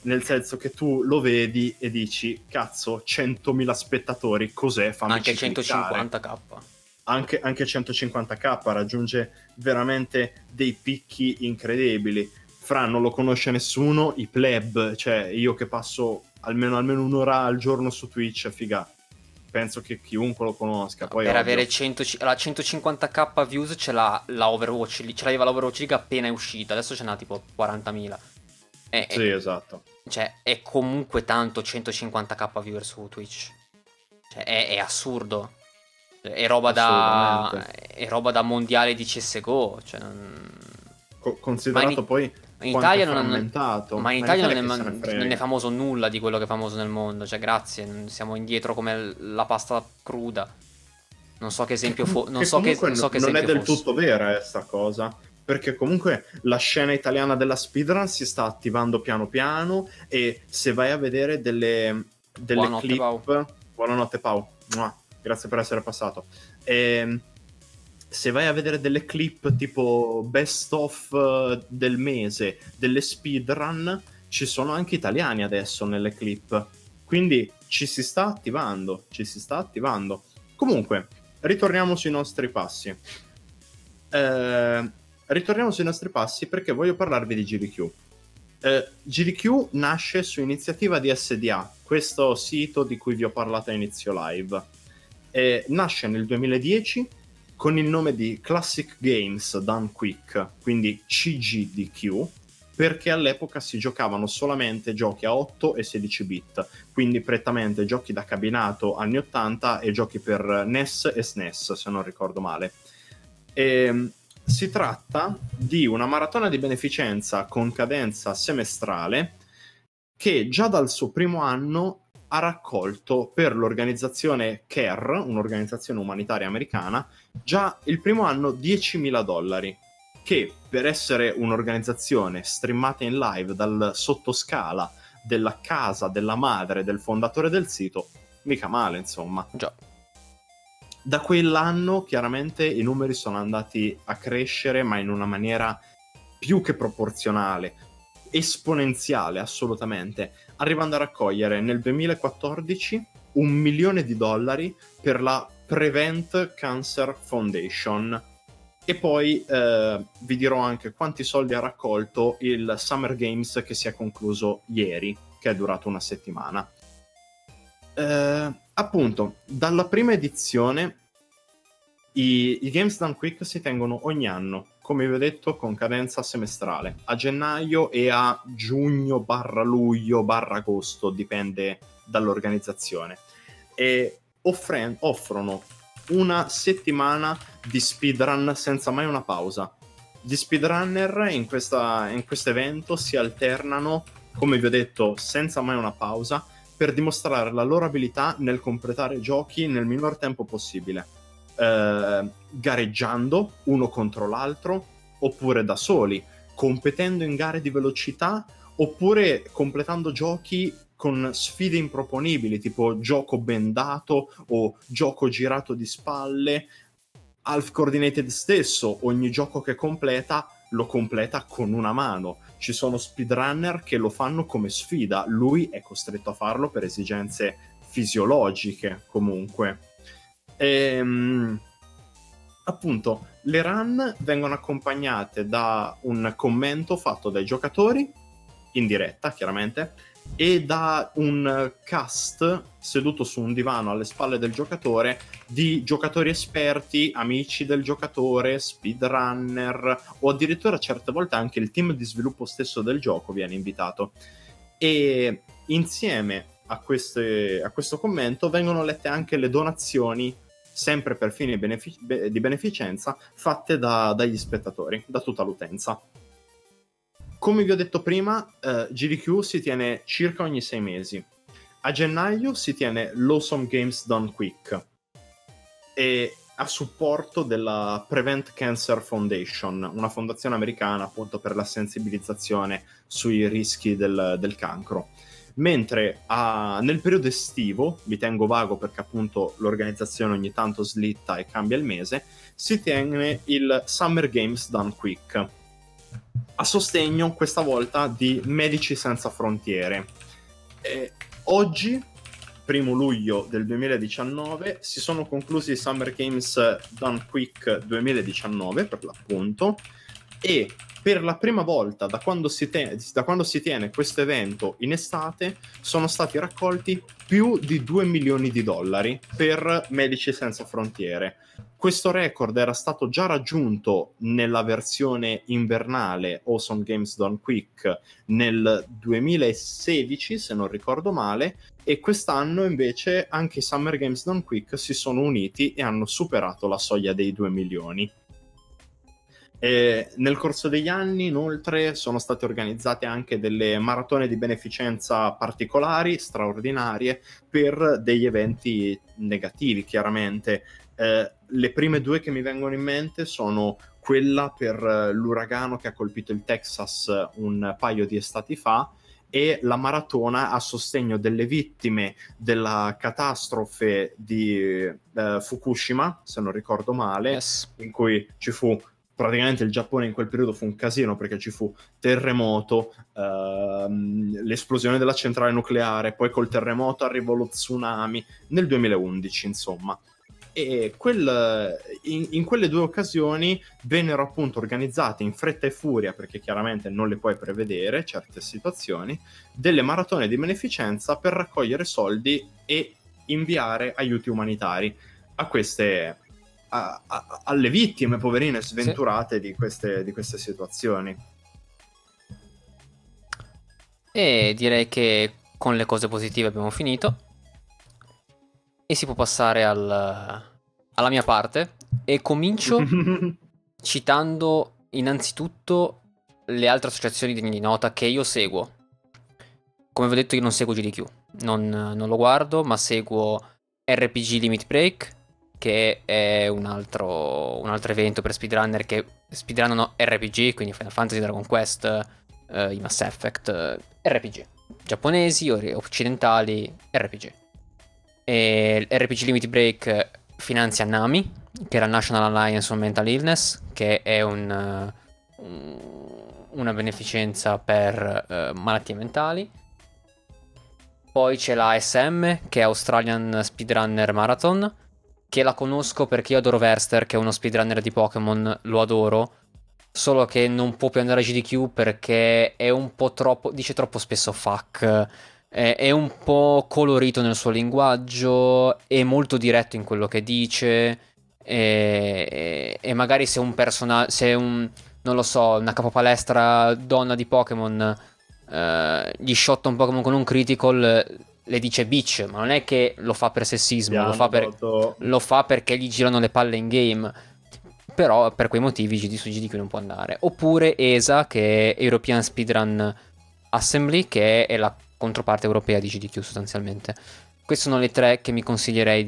nel senso che tu lo vedi e dici cazzo, 100.000 spettatori, cos'è? Fammi Anche cliccare. 150k. Anche 150k raggiunge veramente dei picchi incredibili. Fra, non lo conosce nessuno, i pleb, cioè io che passo almeno un'ora al giorno su Twitch, figa, penso che chiunque lo conosca. Poi Per ovvio, avere la 150k views ce l'ha la Overwatch, ce l'aveva la Overwatch League appena è uscita, adesso ce n'ha tipo 40.000. sì, esatto. Cioè, è comunque tanto 150k viewer su Twitch. Cioè, è assurdo. È roba da mondiale di CSGO. Cioè, Considerato poi in quanto Italia è frammentato. ma in Italia non non è famoso nulla di quello che è famoso nel mondo. Cioè, grazie, siamo indietro come la pasta cruda. Non so che esempio non so che non è del fosse. tutto vera sta cosa, perché comunque la scena italiana della speedrun si sta attivando piano piano, e se vai a vedere delle Buonanotte, clip... Pau. Buonanotte Pau. Grazie per essere passato. Se vai a vedere delle clip tipo best of del mese delle speedrun, ci sono anche italiani adesso nelle clip, quindi ci si sta attivando. Comunque, ritorniamo sui nostri passi. Perché voglio parlarvi di GDQ. GDQ nasce su iniziativa di SDA, questo sito di cui vi ho parlato a inizio live. Nasce nel 2010 con il nome di Classic Games Done Quick, quindi CGDQ, perché all'epoca si giocavano solamente giochi a 8 e 16 bit, quindi prettamente giochi da cabinato anni 80 e giochi per NES e SNES, se non ricordo male. Si tratta di una maratona di beneficenza con cadenza semestrale che già dal suo primo anno ha raccolto per l'organizzazione CARE, un'organizzazione umanitaria americana, già il primo anno $10.000, che per essere un'organizzazione streamata in live dal sottoscala della casa della madre del fondatore del sito, mica male, insomma. Già. Da quell'anno chiaramente i numeri sono andati a crescere, ma in una maniera più che proporzionale, esponenziale assolutamente, arrivando a raccogliere nel 2014 $1 milione per la Prevent Cancer Foundation. E poi vi dirò anche quanti soldi ha raccolto il Summer Games che si è concluso ieri, che è durato una settimana. Appunto, dalla prima edizione i Games Done Quick si tengono ogni anno, come vi ho detto, con cadenza semestrale, a gennaio e a giugno/luglio/agosto, dipende dall'organizzazione, e offrono una settimana di speedrun senza mai una pausa. Gli speedrunner in questo evento si alternano, come vi ho detto, senza mai una pausa, per dimostrare la loro abilità nel completare giochi nel minor tempo possibile, gareggiando uno contro l'altro, oppure da soli, competendo in gare di velocità, oppure completando giochi con sfide improponibili, tipo gioco bendato o gioco girato di spalle. Half Coordinated stesso, ogni gioco che completa lo completa con una mano. Ci sono speedrunner che lo fanno come sfida, lui è costretto a farlo per esigenze fisiologiche comunque. Appunto, le run vengono accompagnate da un commento fatto dai giocatori, in diretta chiaramente, e da un cast seduto su un divano alle spalle del giocatore di giocatori esperti, amici del giocatore, speedrunner, o addirittura certe volte anche il team di sviluppo stesso del gioco viene invitato. E insieme a questo commento vengono lette anche le donazioni, sempre per fini di beneficenza, fatte dagli spettatori, da tutta l'utenza. Come vi ho detto prima, GDQ si tiene circa ogni 6 mesi. A gennaio si tiene l'Awesome Games Done Quick, e a supporto della Prevent Cancer Foundation, una fondazione americana appunto per la sensibilizzazione sui rischi del cancro. Mentre nel periodo estivo, vi tengo vago perché appunto l'organizzazione ogni tanto slitta e cambia il mese, si tiene il Summer Games Done Quick. a sostegno questa volta di Medici Senza Frontiere. Oggi, 1° luglio del 2019, si sono conclusi i Summer Games Done Quick 2019, per l'appunto, e per la prima volta da quando si tiene questo evento in estate sono stati raccolti più di $2 milioni per Medici Senza Frontiere. Questo record era stato già raggiunto nella versione invernale Awesome Games Done Quick nel 2016, se non ricordo male, e quest'anno invece anche i Summer Games Done Quick si sono uniti e hanno superato la soglia dei 2 milioni. Nel corso degli anni, inoltre, sono state organizzate anche delle maratone di beneficenza particolari, straordinarie, per degli eventi negativi, chiaramente. Le prime due che mi vengono in mente sono quella per l'uragano che ha colpito il Texas un paio di estati fa, e la maratona a sostegno delle vittime della catastrofe di Fukushima, se non ricordo male, Yes. in cui ci fu praticamente il Giappone in quel periodo fu un casino, perché ci fu terremoto, l'esplosione della centrale nucleare, poi col terremoto arrivò lo tsunami nel 2011, insomma. E in quelle due occasioni vennero appunto organizzate in fretta e furia, perché chiaramente non le puoi prevedere certe situazioni, delle maratone di beneficenza per raccogliere soldi e inviare aiuti umanitari a queste alle vittime poverine sventurate di queste situazioni. E direi che con le cose positive abbiamo finito e si può passare alla mia parte, e comincio citando innanzitutto le altre associazioni degne di nota che io seguo. Come vi ho detto, io non seguo GDQ, non lo guardo, ma seguo RPG Limit Break, che è un altro evento per speedrunner che speedrunnano RPG, quindi Final Fantasy, Dragon Quest, i Mass Effect, RPG giapponesi, occidentali, RPG. E RPG Limit Break finanzia NAMI, che è la National Alliance on Mental Illness, che è una beneficenza per malattie mentali. Poi c'è la ASM, che è Australian Speedrunner Marathon, che la conosco perché io adoro Verster, che è uno speedrunner di Pokémon, lo adoro, solo che non può più andare a GDQ perché è un po' troppo, dice troppo spesso fuck, è un po' colorito nel suo linguaggio, è molto diretto in quello che dice, e magari se un personaggio, non lo so, una capopalestra donna di Pokémon gli shotta un Pokémon con un critical, le dice bitch, ma non è che lo fa per sessismo, lo fa perché gli girano le palle in game. Però per quei motivi su GDQ non può andare. Oppure ESA, che è European Speedrun Assembly, che è la controparte europea di GDQ sostanzialmente. Queste sono le tre che mi consiglierei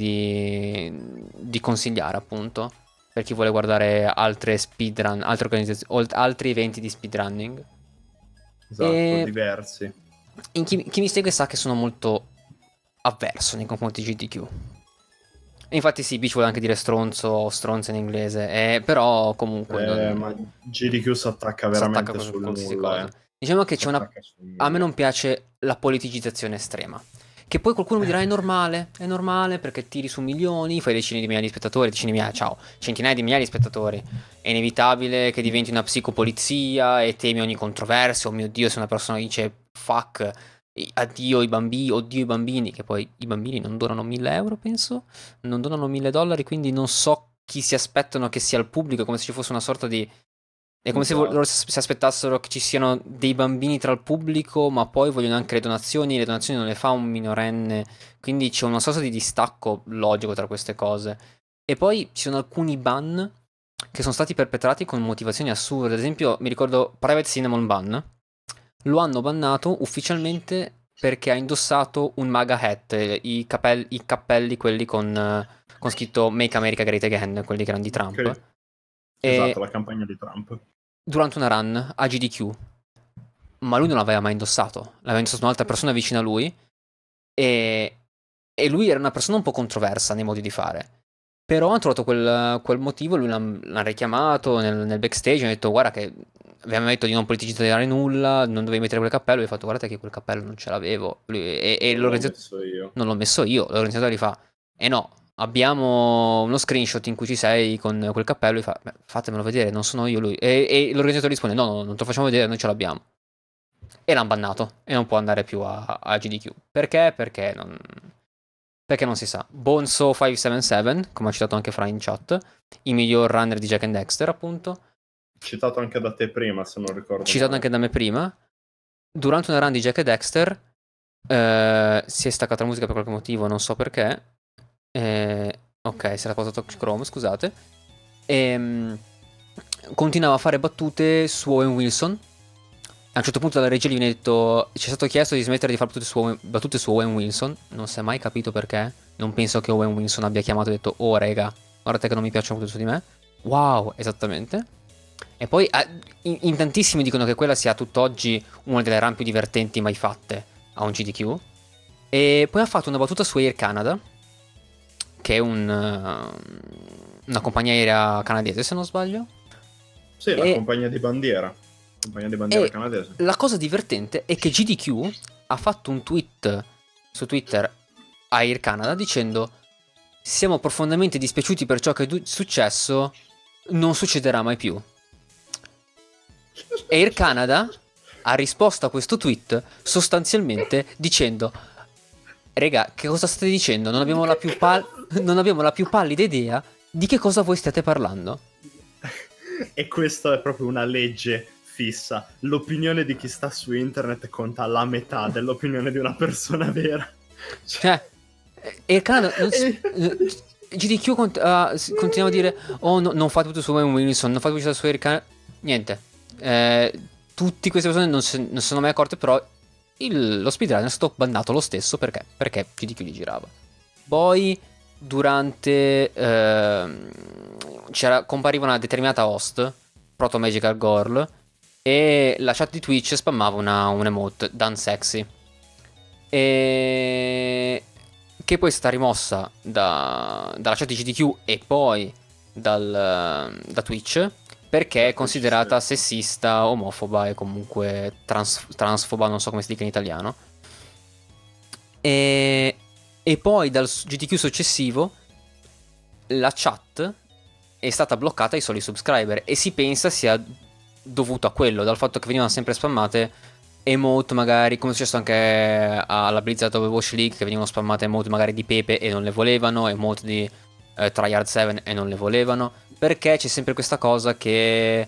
di consigliare, appunto, per chi vuole guardare altre speedrun, altri eventi di speedrunning. Esatto, diversi. Chi mi segue sa che sono molto avverso nei confronti di GDQ. E infatti sì, Beach vuole anche dire stronzo o stronza in inglese, però comunque ma GDQ si attacca veramente sul nulla. Diciamo che a me non piace la politicizzazione estrema. Che poi qualcuno mi dirà è normale perché tiri su milioni, fai decine di migliaia di spettatori, centinaia di migliaia di spettatori. È inevitabile che diventi una psicopolizia e temi ogni controversia. Oh mio Dio, se una persona dice fuck, addio i bambini, oddio i bambini, che poi i bambini non donano 1.000 euro, penso, non donano $1.000, quindi non so chi si aspettano che sia il pubblico, come se ci fosse una sorta di... È come se loro si aspettassero che ci siano dei bambini tra il pubblico, ma poi vogliono anche le donazioni non le fa un minorenne, quindi c'è una sorta di distacco logico tra queste cose. E poi ci sono alcuni ban che sono stati perpetrati con motivazioni assurde. Ad esempio, mi ricordo Private Cinnamon ban. Lo hanno bannato ufficialmente perché ha indossato un MAGA hat, i cappelli quelli con scritto Make America Great Again, quelli che erano di Trump. Okay. Esatto, la campagna di Trump. Durante una run a GDQ. Ma lui non l'aveva mai indossato. L'aveva indossato un'altra persona vicino a lui. E lui era una persona un po' controversa nei modi di fare. Però hanno trovato quel motivo, lui l'ha richiamato nel backstage e ha detto guarda che abbiamo detto di non politicizzare nulla, non dovevi mettere quel cappello, e hai fatto guardate che quel cappello non ce l'avevo. E Non l'ho messo io. non l'ho messo io, l'organizzatore gli fa, no, abbiamo uno screenshot in cui ci sei con quel cappello, e fa, "Beh, fatemelo vedere, non sono io lui. E l'organizzatore risponde, no, non te lo facciamo vedere, noi ce l'abbiamo. E l'hanno bannato, e non può andare più a GDQ. Perché? Perché non si sa. Bonzo577, come ha citato anche Fra in chat, il miglior runner di Jack and Dexter, appunto. Citato anche da te prima, se non ricordo Citato male. anche da me prima. Durante una run di Jack e Dexter si è staccata la musica per qualche motivo, non so perché. Ok, si era posato Chrome, scusate. Continuava a fare battute su Owen Wilson. A un certo punto dalla regia gli viene detto, ci è stato chiesto di smettere di fare battute su Owen Wilson. Non si è mai capito perché. Non penso che Owen Wilson abbia chiamato e detto, oh rega, guardate che non mi piacciono battute su di me. Wow, esattamente. E poi in tantissimi dicono che quella sia tutt'oggi una delle run più divertenti mai fatte a un GDQ. E poi ha fatto una battuta su Air Canada, che è una compagnia aerea canadese, se non sbaglio. Sì, la compagnia di bandiera. Compagnia di bandiera canadese. La cosa divertente è che GDQ ha fatto un tweet su Twitter a Air Canada dicendo: siamo profondamente dispiaciuti per ciò che è successo, non succederà mai più. Air Canada ha risposto a questo tweet sostanzialmente dicendo: regà, che cosa state dicendo? Non abbiamo la più pallida idea di che cosa voi stiate parlando. E questa è proprio una legge fissa. L'opinione di chi sta su internet conta la metà dell'opinione di una persona vera. Cioè, Air Canada GDQ continua a dire: oh no, non fate tutto su Wayne Wilson, non fate tutto su Air Canada. Niente. Tutte queste persone non si sono mai accorte, però lo speedrun è stato bannato lo stesso perché GDQ li girava. Poi durante compariva una determinata host, Proto Magical Girl, e la chat di Twitch spammava un emote done sexy, e che poi è stata rimossa dalla chat di GDQ e poi da Twitch, perché è considerata sessista, omofoba e comunque transfoba, non so come si dica in italiano. E poi dal GDQ successivo la chat è stata bloccata ai soli subscriber, e si pensa sia dovuto a quello, dal fatto che venivano sempre spammate emote, magari come è successo anche alla Blizzard Overwatch League, che venivano spammate emote magari di Pepe e non le volevano, emote di Tryhard 7 e non le volevano, perché c'è sempre questa cosa che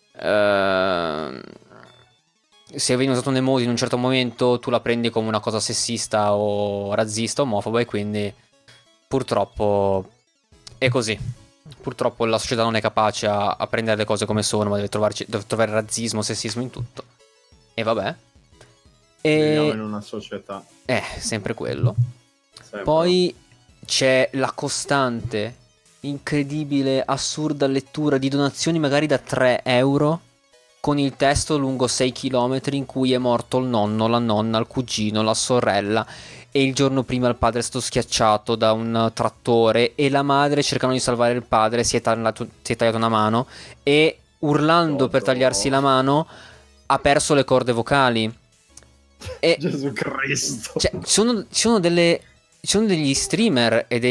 se viene usato un emote in un certo momento tu la prendi come una cosa sessista o razzista, omofoba, e quindi purtroppo è così. Purtroppo la società non è capace a prendere le cose come sono, ma deve trovare razzismo, sessismo in tutto. E vabbè. Viviamo in una società. Sempre quello. Sempre. Poi c'è la costante, incredibile, assurda lettura di donazioni magari da 3 euro con il testo lungo 6 km in cui è morto il nonno, la nonna, il cugino, la sorella, e il giorno prima il padre è stato schiacciato da un trattore e la madre, cercando di salvare il padre, si è tagliato una mano e urlando per tagliarsi la mano ha perso le corde vocali. E Gesù Cristo. cioè, ci sono degli streamer e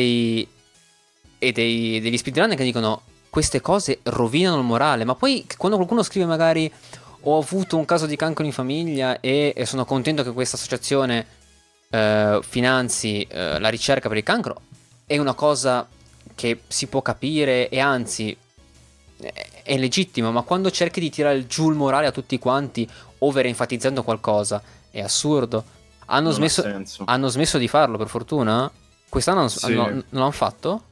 degli speedrunner che dicono: queste cose rovinano il morale. Ma poi quando qualcuno scrive magari: ho avuto un caso di cancro in famiglia e sono contento che questa associazione finanzi la ricerca per il cancro, è una cosa che si può capire e anzi è legittimo. Ma quando cerchi di tirare giù il morale a tutti quanti, over enfatizzando qualcosa, è assurdo. Hanno smesso di farlo, per fortuna. Quest'anno non l'hanno fatto?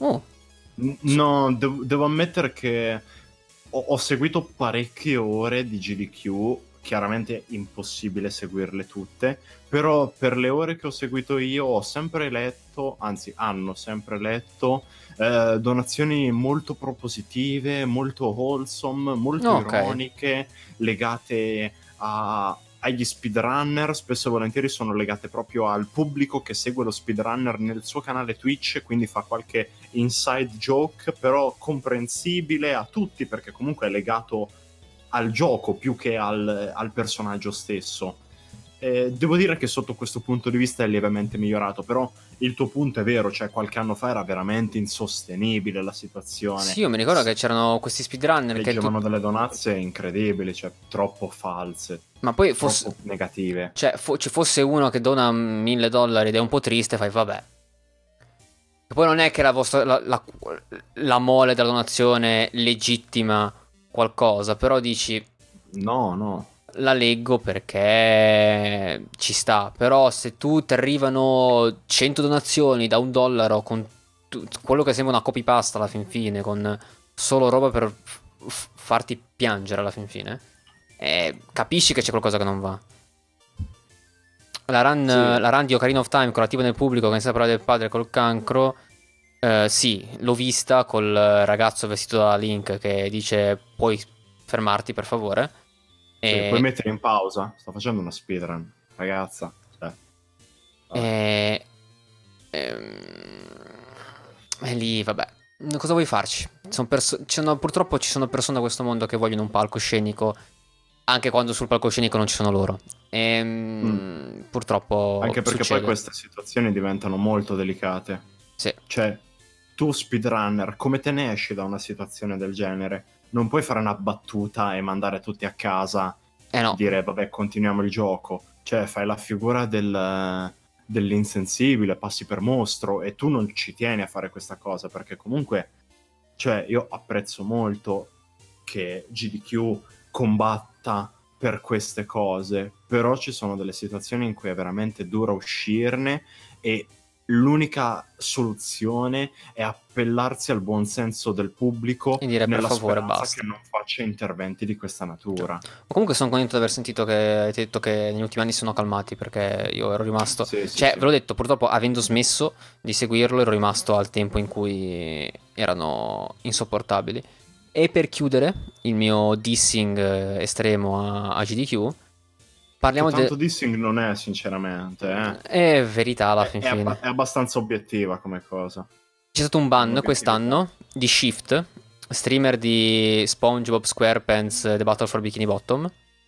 No, devo ammettere che ho seguito parecchie ore di GDQ, chiaramente impossibile seguirle tutte, però per le ore che ho seguito io ho sempre letto, anzi hanno sempre letto, donazioni molto propositive, molto wholesome, molto ironiche, legate agli speedrunner. Spesso e volentieri sono legate proprio al pubblico che segue lo speedrunner nel suo canale Twitch, quindi fa qualche inside joke, però comprensibile a tutti, perché comunque è legato al gioco più che al personaggio stesso. Devo dire che sotto questo punto di vista è lievemente migliorato, però il tuo punto è vero, cioè qualche anno fa era veramente insostenibile la situazione. Sì, io mi ricordo che c'erano questi speedrunner che leggevano delle donazie incredibili, cioè troppo false, ma poi troppo negative. Cioè, ci fosse uno che dona $1.000 ed è un po' triste, fai vabbè. E poi non è che la mole della donazione legittima qualcosa, però dici No. la leggo perché ci sta. Però se tu ti arrivano 100 donazioni da $1 con quello che sembra una copypasta alla fin fine, con solo roba per farti piangere alla fin fine, capisci che c'è qualcosa che non va. La run di Ocarina of Time con la tipa nel pubblico che inizia a parlare del padre col cancro, sì, l'ho vista col ragazzo vestito da Link che dice puoi fermarti per favore. Sì, puoi mettere in pausa, sto facendo una speedrun, ragazza. E lì, vabbè, cosa vuoi farci? Purtroppo ci sono persone a questo mondo che vogliono un palcoscenico anche quando sul palcoscenico non ci sono loro. Purtroppo anche perché succede. poi queste situazioni diventano molto delicate. Sì. Cioè, tu speedrunner, come te ne esci da una situazione del genere? Non puoi fare una battuta e mandare tutti a casa No. dire vabbè continuiamo il gioco. Cioè fai la figura dell'insensibile, passi per mostro, e tu non ci tieni a fare questa cosa, perché comunque, cioè, io apprezzo molto che GDQ combatta per queste cose, però ci sono delle situazioni in cui è veramente duro uscirne e l'unica soluzione è appellarsi al buon senso del pubblico e dire nella per favore speranza basta che non faccia interventi di questa natura. Comunque sono contento di aver sentito che hai detto che negli ultimi anni sono calmati, perché io ero rimasto Sì, ve l'ho detto, purtroppo avendo smesso di seguirlo ero rimasto al tempo in cui erano insopportabili. E per chiudere il mio dissing estremo a GDQ, parliamo Tanto dissing non è, sinceramente, è verità alla fin fine. È abbastanza obiettiva come cosa. C'è stato un ban quest'anno di Shift, streamer di SpongeBob SquarePants The Battle for Bikini Bottom.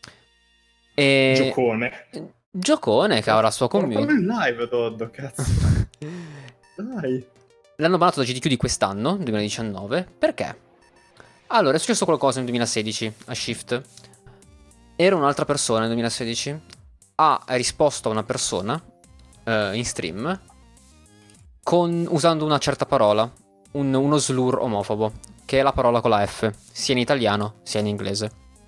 Giocone che ha la sua community. Portalo in live, Doddo, cazzo. Dai. L'hanno banato da GDQ di quest'anno, 2019. Perché? Allora, è successo qualcosa nel 2016 a Shift. Era un'altra persona nel 2016. Ha risposto a una persona in stream usando una certa parola, uno slur omofobo, che è la parola con la F, sia in italiano sia in inglese.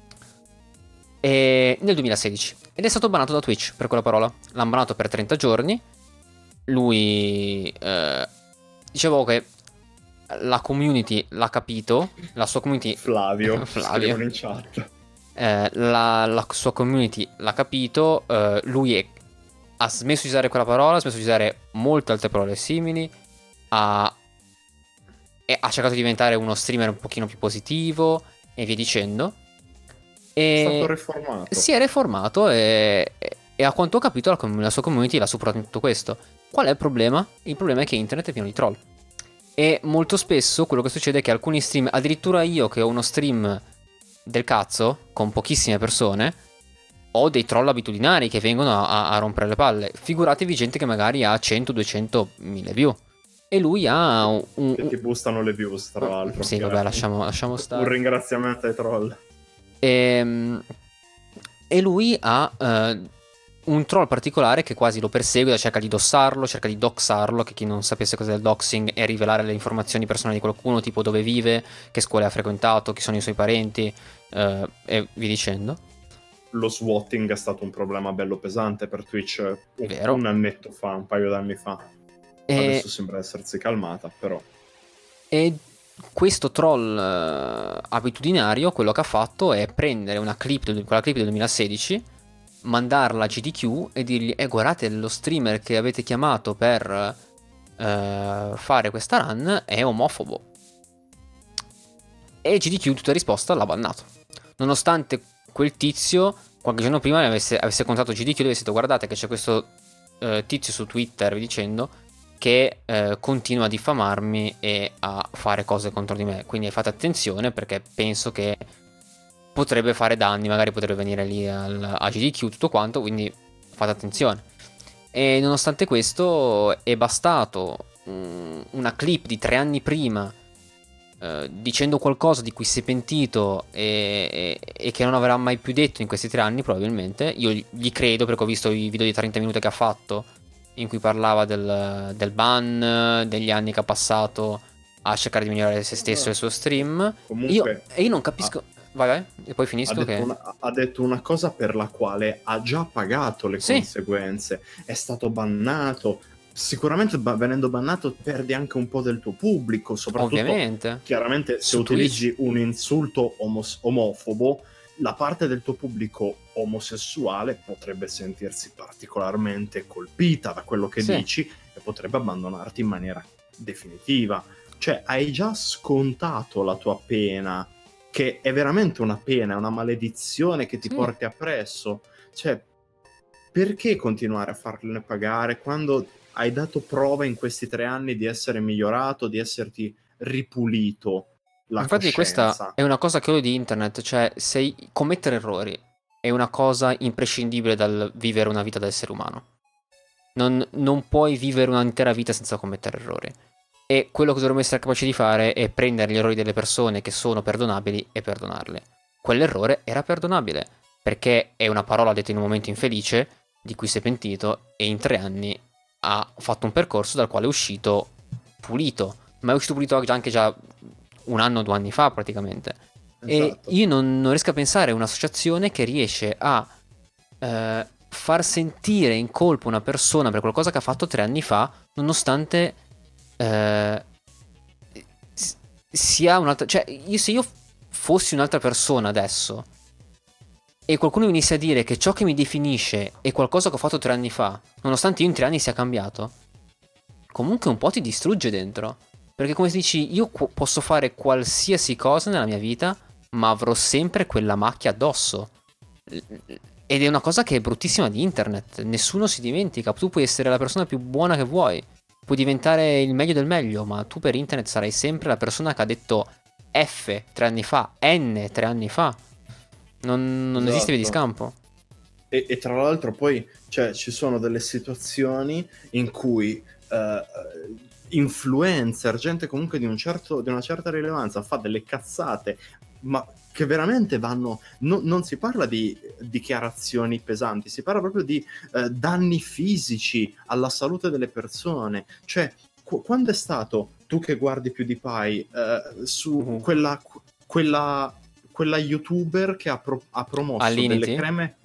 E nel 2016. Ed è stato banato da Twitch per quella parola. L'hanno banato per 30 giorni. Lui dicevo che la community l'ha capito. La sua community Flavio. in chat. La sua community l'ha capito. Lui ha smesso di usare quella parola, ha smesso di usare molte altre parole simili, ha cercato di diventare uno streamer un pochino più positivo e via dicendo. È stato riformato. Si è riformato e a quanto ho capito la sua community l'ha supportato in tutto questo. Qual è il problema? Il problema è che internet è pieno di troll. E molto spesso quello che succede è che alcuni stream, addirittura io che ho uno stream del cazzo con pochissime persone, ho dei troll abitudinari che vengono a rompere le palle. Figuratevi gente che magari ha 100, 200, 1000 view. E lui ha che ti boostano le views, tra l'altro. Sì, vabbè, lasciamo stare. Un ringraziamento ai troll. E lui ha un troll particolare che quasi lo persegue, cerca di dossarlo, cerca di doxarlo, che chi non sapesse cos'è il doxing è rivelare le informazioni personali di qualcuno, tipo dove vive, che scuole ha frequentato, chi sono i suoi parenti, e via dicendo. Lo swatting è stato un problema bello pesante per Twitch Vero. un annetto fa, un paio d'anni fa. Adesso sembra essersi calmata, però. E questo troll abitudinario, quello che ha fatto è prendere quella clip del 2016, mandarla a GDQ e dirgli guardate, lo streamer che avete chiamato per fare questa run è omofobo. E GDQ, tutta risposta, l'ha bannato, nonostante quel tizio qualche giorno prima avesse contattato GDQ e avesse detto guardate che c'è questo tizio su Twitter, vi dicendo, che continua a diffamarmi e a fare cose contro di me, quindi fate attenzione perché penso che potrebbe fare danni, magari potrebbe venire lì a GDQ, tutto quanto, quindi fate attenzione. E nonostante questo è bastato una clip di 3 anni prima dicendo qualcosa di cui si è pentito e che non avrà mai più detto in questi 3 anni probabilmente. Io gli credo, perché ho visto i video di 30 minuti che ha fatto in cui parlava del ban, degli anni che ha passato a cercare di migliorare se stesso e il suo stream. Comunque, io non capisco. Vai, e poi finisco. Ha detto una cosa per la quale ha già pagato le conseguenze. È stato bannato. Sicuramente venendo bannato perdi anche un po' del tuo pubblico, soprattutto ovviamente. Chiaramente se utilizzi un insulto omofobo, la parte del tuo pubblico omosessuale potrebbe sentirsi particolarmente colpita da quello che dici e potrebbe abbandonarti in maniera definitiva. Cioè, hai già scontato la tua pena, che è veramente una pena, è una maledizione che ti porti appresso. Cioè, perché continuare a farne pagare quando hai dato prova in questi 3 anni di essere migliorato, di esserti ripulito la Infatti coscienza? Questa è una cosa che ho di internet, cioè commettere errori è una cosa imprescindibile dal vivere una vita da essere umano. Non puoi vivere un'intera vita senza commettere errori. E quello che dovremmo essere capaci di fare è prendere gli errori delle persone che sono perdonabili e perdonarle. Quell'errore era perdonabile, perché è una parola detta in un momento infelice, di cui si è pentito, e in 3 anni ha fatto un percorso dal quale è uscito pulito. Ma è uscito pulito anche già 1 anno o 2 anni fa praticamente. Esatto. E io non riesco a pensare a un'associazione che riesce a far sentire in colpa una persona per qualcosa che ha fatto 3 anni fa, nonostante sia un'altra. Cioè, se io fossi un'altra persona adesso e qualcuno venisse a dire che ciò che mi definisce è qualcosa che ho fatto 3 anni fa, nonostante io in 3 anni sia cambiato, comunque un po' ti distrugge dentro. Perché come si dici, io posso fare qualsiasi cosa nella mia vita, ma avrò sempre quella macchia addosso. Ed è una cosa che è bruttissima di internet. Nessuno si dimentica. Tu puoi essere la persona più buona che vuoi, puoi diventare il meglio del meglio, ma tu per internet sarai sempre la persona che ha detto F 3 anni fa, N 3 anni fa. Non esiste via di scampo. E tra l'altro poi ci sono delle situazioni in cui influencer, gente comunque di una certa rilevanza, fa delle cazzate, ma che veramente vanno. Non si parla di dichiarazioni pesanti, si parla proprio di danni fisici alla salute delle persone. Cioè, quando è stato, tu che guardi PewDiePie, su quella youtuber che ha promosso delle creme.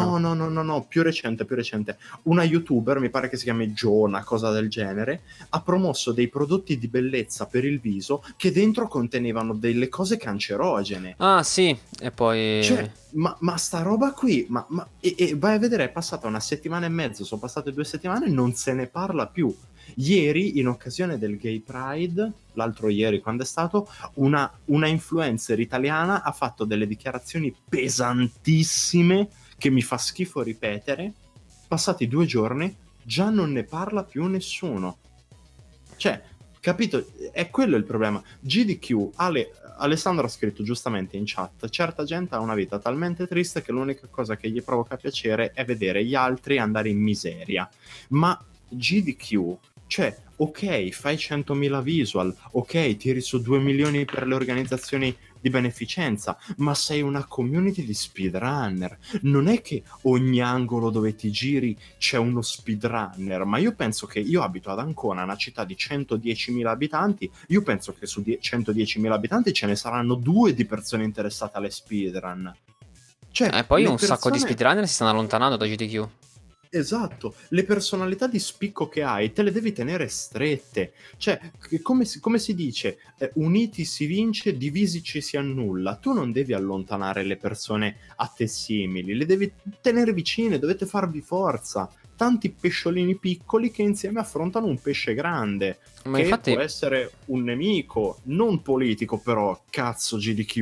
No, più recente. Una youtuber, mi pare che si chiami Jo, una cosa del genere, ha promosso dei prodotti di bellezza per il viso che dentro contenevano delle cose cancerogene. Ah sì, e poi. Cioè, ma sta roba qui, e vai a vedere, è passata 1 settimana e mezzo, sono passate 2 settimane e non se ne parla più. Ieri, in occasione del Gay Pride, l'altro ieri quando è stato, una influencer italiana ha fatto delle dichiarazioni pesantissime che mi fa schifo ripetere. Passati 2 giorni, già non ne parla più nessuno. Cioè, capito? È quello il problema. GDQ, Alessandro ha scritto giustamente in chat, certa gente ha una vita talmente triste che l'unica cosa che gli provoca piacere è vedere gli altri andare in miseria. Ma GDQ, cioè, ok, fai 100.000 visual, ok, tiri su 2 milioni per le organizzazioni di beneficenza, ma sei una community di speedrunner. Non è che ogni angolo dove ti giri c'è uno speedrunner, ma io penso che io abito ad Ancona, una città di 110.000 abitanti, io penso che su 110.000 abitanti ce ne saranno 2 di persone interessate alle speedrun. Cioè, poi un sacco di speedrunner si stanno allontanando da GDQ. Esatto, le personalità di spicco che hai te le devi tenere strette. Cioè, come si dice, uniti si vince, divisi ci si annulla. Tu non devi allontanare le persone a te simili, le devi tenere vicine, dovete farvi forza. Tanti pesciolini piccoli che insieme affrontano un pesce grande, ma che infatti può essere un nemico, non politico però, cazzo GDQ.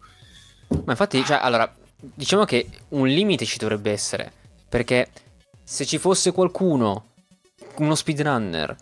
Ma infatti, cioè, allora, diciamo che un limite ci dovrebbe essere, perché se ci fosse qualcuno, uno speedrunner,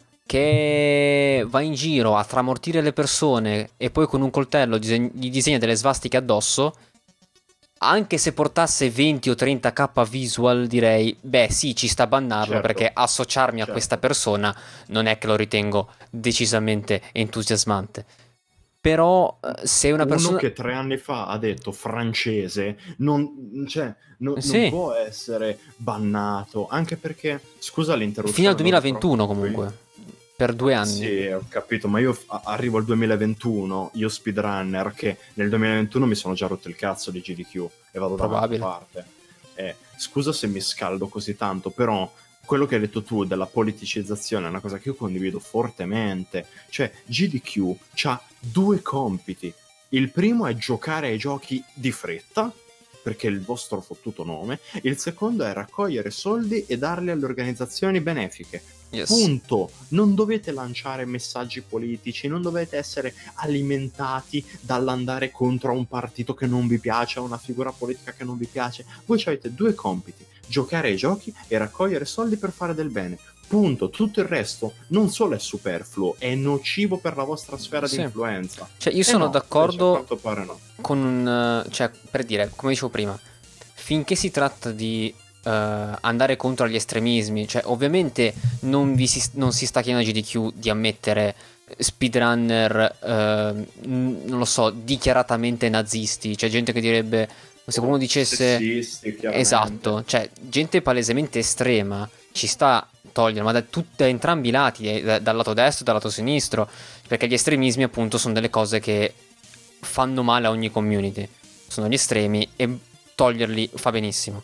che va in giro a tramortire le persone e poi con un coltello gli disegna delle svastiche addosso, anche se portasse 20 o 30k visual, direi, beh sì, ci sta a bannarlo, Certo, perché associarmi a certo. questa persona non è che lo ritengo decisamente entusiasmante. Però se una Uno persona... che 3 anni fa ha detto francese cioè, non Sì, può essere bannato, anche perché, scusa fino al l'interruzione, non ritorno 2021 qui. comunque, per 2 anni. Sì, ho capito, ma io arrivo al 2021, io speedrunner, che nel 2021 mi sono già rotto il cazzo di GDQ e vado da un'altra Probabile. parte. Scusa se mi scaldo così tanto, però quello che hai detto tu della politicizzazione è una cosa che io condivido fortemente. Cioè, GDQ ha 2 compiti. Il primo è giocare ai giochi di fretta, perché è il vostro fottuto nome. Il secondo è raccogliere soldi e darli alle organizzazioni benefiche. Yes. Punto. Non dovete lanciare messaggi politici, non dovete essere alimentati dall'andare contro un partito che non vi piace, a una figura politica che non vi piace. Voi avete 2 compiti: giocare ai giochi e raccogliere soldi per fare del bene. Punto. Tutto il resto non solo è superfluo, è nocivo per la vostra sfera Sì. di influenza. Cioè, io sono no, d'accordo invece, a quanto pare no. con un... cioè, per dire, come dicevo prima, finché si tratta di andare contro gli estremismi, cioè, ovviamente non si sta chiedendo a GDQ di ammettere speedrunner, non lo so, dichiaratamente nazisti, cioè gente che direbbe, se qualcuno dicesse... Sessisti, chiaramente. Esatto, cioè, gente palesemente estrema ci sta togliere, ma da entrambi i lati, dal lato destro e dal lato sinistro, perché gli estremismi appunto sono delle cose che fanno male a ogni community, sono gli estremi e toglierli fa benissimo.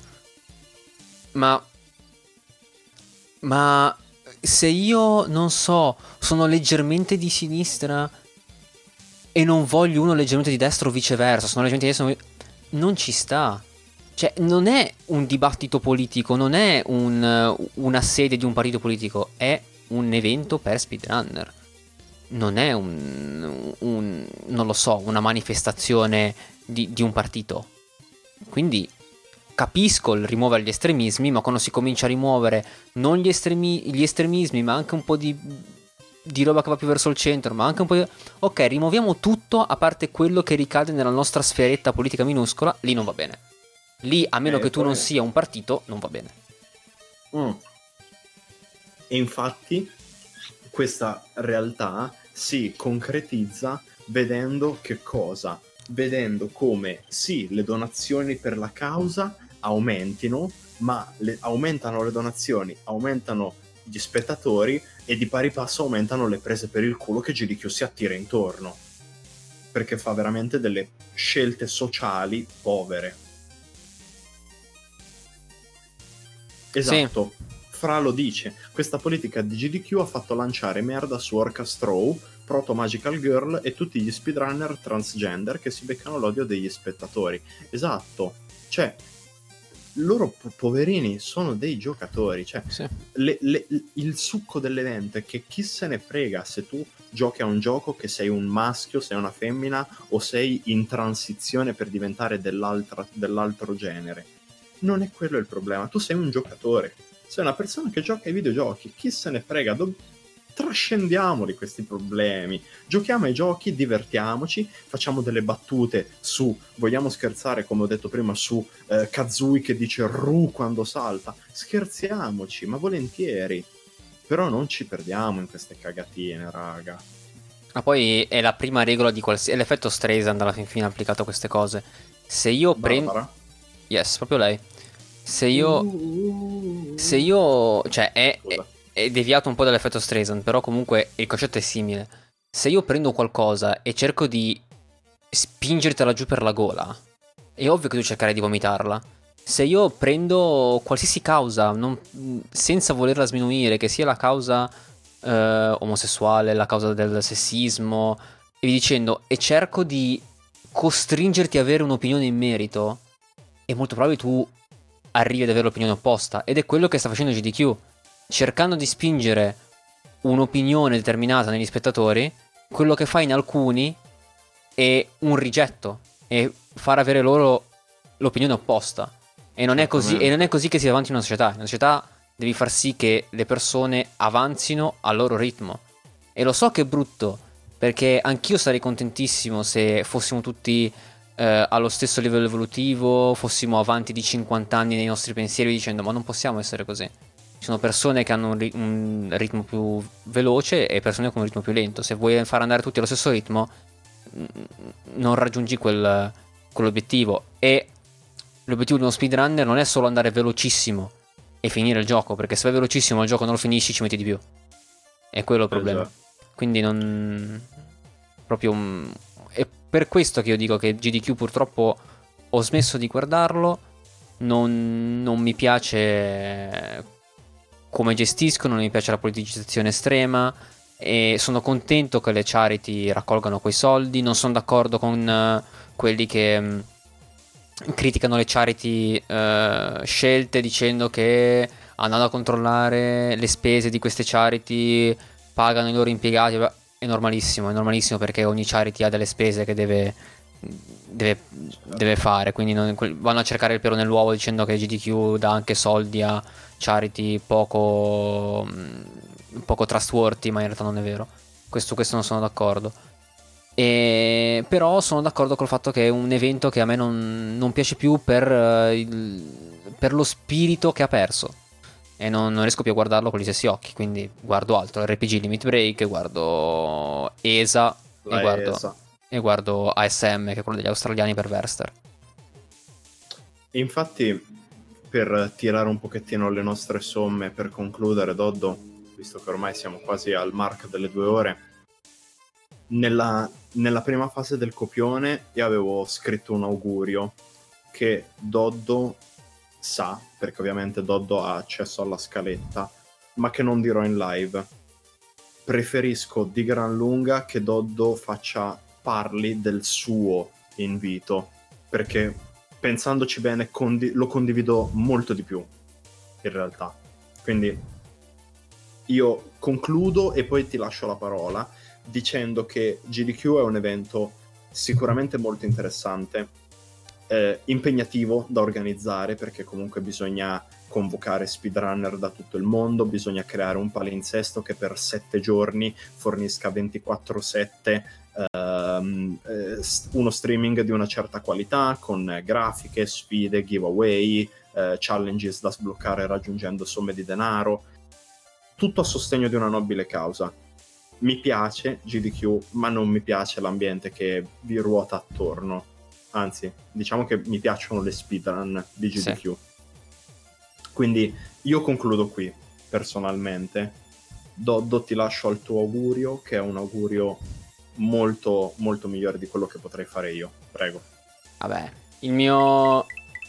Ma se io, non so, sono leggermente di sinistra e non voglio uno leggermente di destra o viceversa, sono leggermente di destra, non ci sta. Cioè, non è un dibattito politico, non è una sede di un partito politico, è un evento per speedrunner. Non è non lo so, una manifestazione di un partito. Quindi capisco il rimuovere gli estremismi, ma quando si comincia a rimuovere non gli estremismi, ma anche un po' di roba che va più verso il centro, ma anche un po' di... Ok, rimuoviamo tutto a parte quello che ricade nella nostra sferetta politica minuscola, lì non va bene. Lì, a meno che tu non sia un partito, non va bene. E infatti questa realtà si concretizza vedendo che cosa? Vedendo come sì, le donazioni per la causa aumentino, ma aumentano le donazioni, aumentano gli spettatori e di pari passo aumentano le prese per il culo che GDQ si attira intorno, perché fa veramente delle scelte sociali povere. Esatto, sì. Fra lo dice, questa politica di GDQ ha fatto lanciare merda su Orchestrow, Proto Magical Girl e tutti gli speedrunner transgender che si beccano l'odio degli spettatori. Esatto, cioè loro poverini sono dei giocatori, cioè sì. Il succo dell'evento è che chi se ne frega se tu giochi a un gioco che sei un maschio, sei una femmina o sei in transizione per diventare dell'altro genere. Non è quello il problema, tu sei un giocatore, sei una persona che gioca ai videogiochi, chi se ne frega, trascendiamoli questi problemi, giochiamo ai giochi, divertiamoci, facciamo delle battute su, vogliamo scherzare come ho detto prima su Kazooie che dice Ru quando salta, scherziamoci, ma volentieri, però non ci perdiamo in queste cagatine, raga. Ma poi è la prima regola di qualsiasi... è l'effetto Streisand alla fin fine applicato a queste cose. Se io prendo... Yes, proprio lei. Se io... cioè è deviato un po' dall'effetto Streisand, però comunque il concetto è simile. Se io prendo qualcosa e cerco di spingertela giù per la gola, è ovvio che tu cercherai di vomitarla. Se io prendo qualsiasi causa senza volerla sminuire, che sia la causa omosessuale, la causa del sessismo e via dicendo, e cerco di costringerti a avere un'opinione in merito, è molto probabile tu arrivi ad avere l'opinione opposta, ed è quello che sta facendo GDQ, cercando di spingere un'opinione determinata negli spettatori. Quello che fa in alcuni è un rigetto e far avere loro l'opinione opposta, e non è così che si va avanti in una società. In una società devi far sì che le persone avanzino al loro ritmo, e lo so che è brutto, perché anch'io sarei contentissimo se fossimo tutti allo stesso livello evolutivo fossimo avanti di 50 anni nei nostri pensieri, dicendo ma non possiamo essere così. Ci sono persone che hanno un ritmo più veloce e persone con un ritmo più lento. Se vuoi far andare tutti allo stesso ritmo, non raggiungi quell'obiettivo. E l'obiettivo di uno speedrunner non è solo andare velocissimo e finire il gioco, perché se vai velocissimo il gioco non lo finisci, ci metti di più. È quello il problema. Esatto. Quindi non... proprio... È per questo che io dico che GDQ purtroppo ho smesso di guardarlo. Non mi piace come gestiscono, non mi piace la politicizzazione estrema e sono contento che le charity raccolgano quei soldi. Non sono d'accordo con quelli che criticano le charity scelte dicendo che andando a controllare le spese di queste charity pagano i loro impiegati. È normalissimo perché ogni charity ha delle spese che deve fare, quindi vanno a cercare il pelo nell'uovo dicendo che GDQ dà anche soldi a charity poco trustworthy, ma in realtà non è vero. Questo non sono d'accordo. Però sono d'accordo col fatto che è un evento che a me non piace più per lo spirito che ha perso. E non riesco più a guardarlo con gli stessi occhi. Quindi guardo altro, RPG Limit Break, guardo ESA e guardo ASM, che è quello degli australiani per Verster. Infatti, per tirare un pochettino le nostre somme, per concludere, Doddo, visto che ormai siamo quasi al mark delle 2 ore, nella prima fase del copione io avevo scritto un augurio che Doddo sa, perché ovviamente Doddo ha accesso alla scaletta, ma che non dirò in live. Preferisco di gran lunga che Doddo parli del suo invito, perché pensandoci bene lo condivido molto di più in realtà. Quindi io concludo e poi ti lascio la parola dicendo che GDQ è un evento sicuramente molto interessante, impegnativo da organizzare, perché comunque bisogna convocare speedrunner da tutto il mondo, bisogna creare un palinsesto che per 7 giorni fornisca 24/7 uno streaming di una certa qualità, con grafiche, sfide, giveaway, challenges da sbloccare raggiungendo somme di denaro, tutto a sostegno di una nobile causa. Mi piace GDQ, ma non mi piace l'ambiente che vi ruota attorno. Anzi, diciamo che mi piacciono le speedrun di GDQ. Sì. Quindi io concludo qui, personalmente. Doddo, ti lascio al tuo augurio, che è un augurio molto, molto migliore di quello che potrei fare io. Prego. Vabbè, il mio...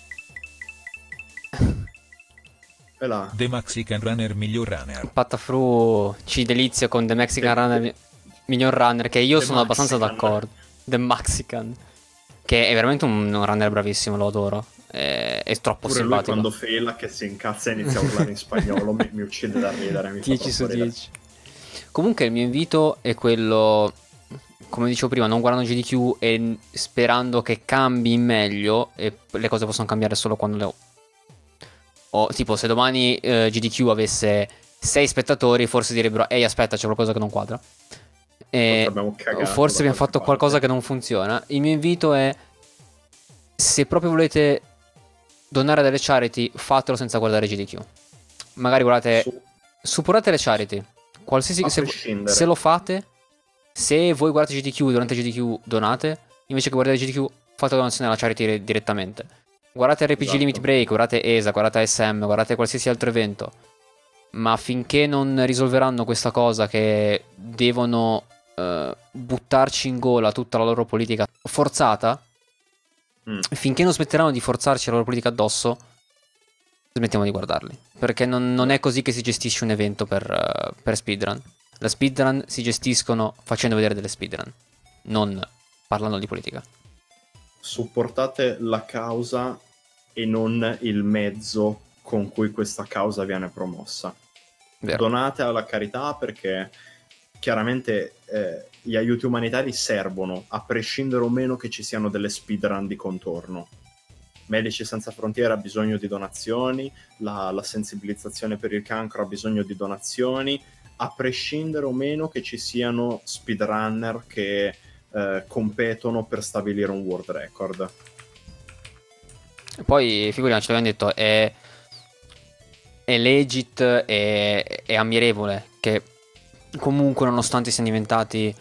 The Mexican Runner Miglior Runner. Patafru ci delizio con The Mexican Runner Miglior Runner, che io sono abbastanza d'accordo. The Mexican, che è veramente un runner bravissimo, lo adoro. È troppo pure simpatico. Lui quando fela che si incazza e inizia a urlare in spagnolo mi uccide da ridere. 10 su 10. Comunque il mio invito è quello, come dicevo prima, non guardando GDQ e sperando che cambi in meglio, e le cose possono cambiare solo quando le ho. Tipo, se domani GDQ avesse 6 spettatori, forse direbbero ehi, aspetta, c'è qualcosa che non quadra. Forse abbiamo fatto qualcosa che non funziona. Il mio invito è, se proprio volete donare delle charity, fatelo senza guardare GDQ. Magari guardate, supportate le charity, qualsiasi, se lo fate. Se voi guardate GDQ durante GDQ, donate. Invece che guardare GDQ, fate la donazione alla charity direttamente. Guardate RPG esatto. Limit Break, guardate ESA, guardate ASM, guardate qualsiasi altro evento. Ma finché non risolveranno questa cosa, che devono buttarci in gola tutta la loro politica forzata, finché non smetteranno di forzarci la loro politica addosso, smettiamo di guardarli. Perché non è così che si gestisce un evento per speedrun. La speedrun si gestiscono facendo vedere delle speedrun, non parlando di politica. Supportate la causa e non il mezzo con cui questa causa viene promossa. Vero. Donate alla carità, perché chiaramente gli aiuti umanitari servono, a prescindere o meno che ci siano delle speedrun di contorno. Medici Senza Frontiere ha bisogno di donazioni, la sensibilizzazione per il cancro ha bisogno di donazioni, a prescindere o meno che ci siano speedrunner che competono per stabilire un world record. E poi figuriamoci, l'abbiamo detto, è legit, è ammirevole che comunque, nonostante siano diventati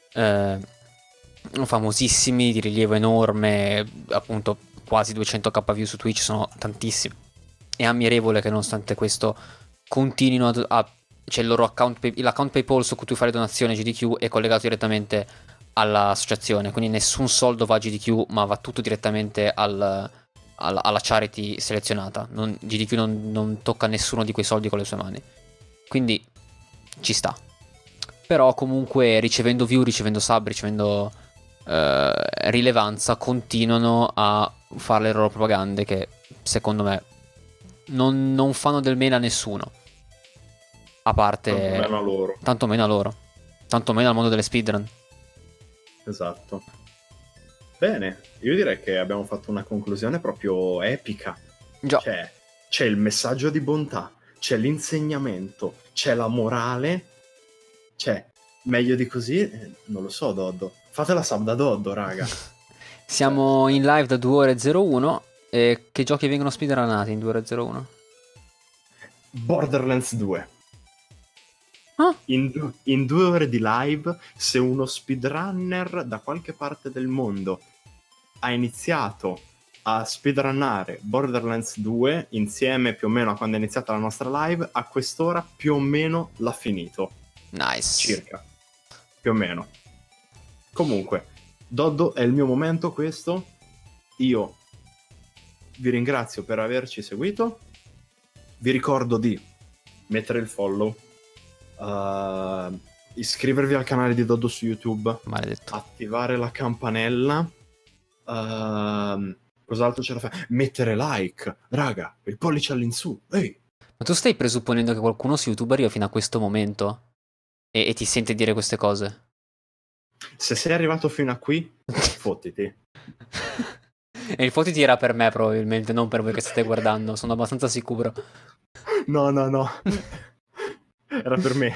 famosissimi, di rilievo enorme, appunto quasi 200k view su Twitch, sono tantissimi. È ammirevole che nonostante questo continuino cioè il loro account, l'account PayPal su cui tu fai le donazioni GDQ è collegato direttamente all'associazione, quindi nessun soldo va a GDQ, ma va tutto direttamente alla charity selezionata. GDQ non tocca nessuno di quei soldi con le sue mani, quindi ci sta. Però comunque ricevendo view, ricevendo sub, ricevendo rilevanza, continuano a fare le loro propagande che secondo me non fanno del bene a nessuno, a parte tanto meno a loro, tanto meno al mondo delle speedrun. Esatto. Bene, io direi che abbiamo fatto una conclusione proprio epica. Già. C'è il messaggio di bontà, c'è l'insegnamento, c'è la morale, c'è meglio di così, non lo so, Doddo. Fate la sub da Doddo, raga. Siamo in live da 2 ore 01. E che giochi vengono speedrunnati in 2 ore 01? Borderlands 2. Ah? In 2 ore di live, se uno speedrunner da qualche parte del mondo ha iniziato a speedrunnare Borderlands 2 insieme più o meno a quando è iniziata la nostra live, a quest'ora più o meno l'ha finito. Nice. Circa. Più o meno. Comunque, Doddo, è il mio momento questo. Io vi ringrazio per averci seguito. Vi ricordo di mettere il follow, iscrivervi al canale di Doddo su YouTube, maledetto, attivare la campanella, cos'altro c'è da fare? Mettere like, raga, il pollice all'insù. Ehi. Ma tu stai presupponendo che qualcuno su YouTube arriva fino a questo momento e ti sente dire queste cose? Se sei arrivato fino a qui, fottiti. E il fottiti era per me probabilmente, non per voi che state guardando, sono abbastanza sicuro. No. Era per me.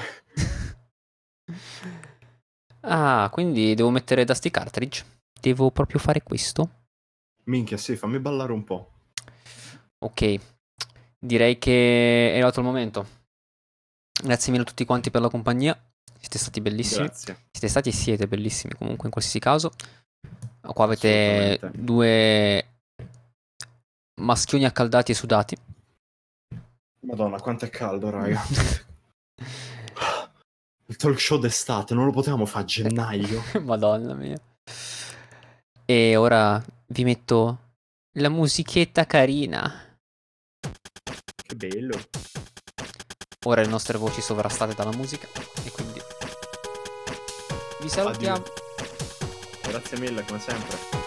Ah, quindi devo mettere Dusty Cartridge? Devo proprio fare questo? Minchia, sì, fammi ballare un po'. Ok, direi che è arrivato il momento. Grazie mille a tutti quanti per la compagnia. Siete stati bellissimi. Grazie. Siete stati e siete bellissimi comunque in qualsiasi caso. Qua avete due maschioni accaldati e sudati. Madonna, quanto è caldo, raga. Il talk show d'estate, non lo potevamo fare a gennaio. Madonna mia. E ora vi metto la musichetta carina. Che bello. Ora le nostre voci sovrastate dalla musica. E quindi vi salutiamo. Addio. Grazie mille, come sempre.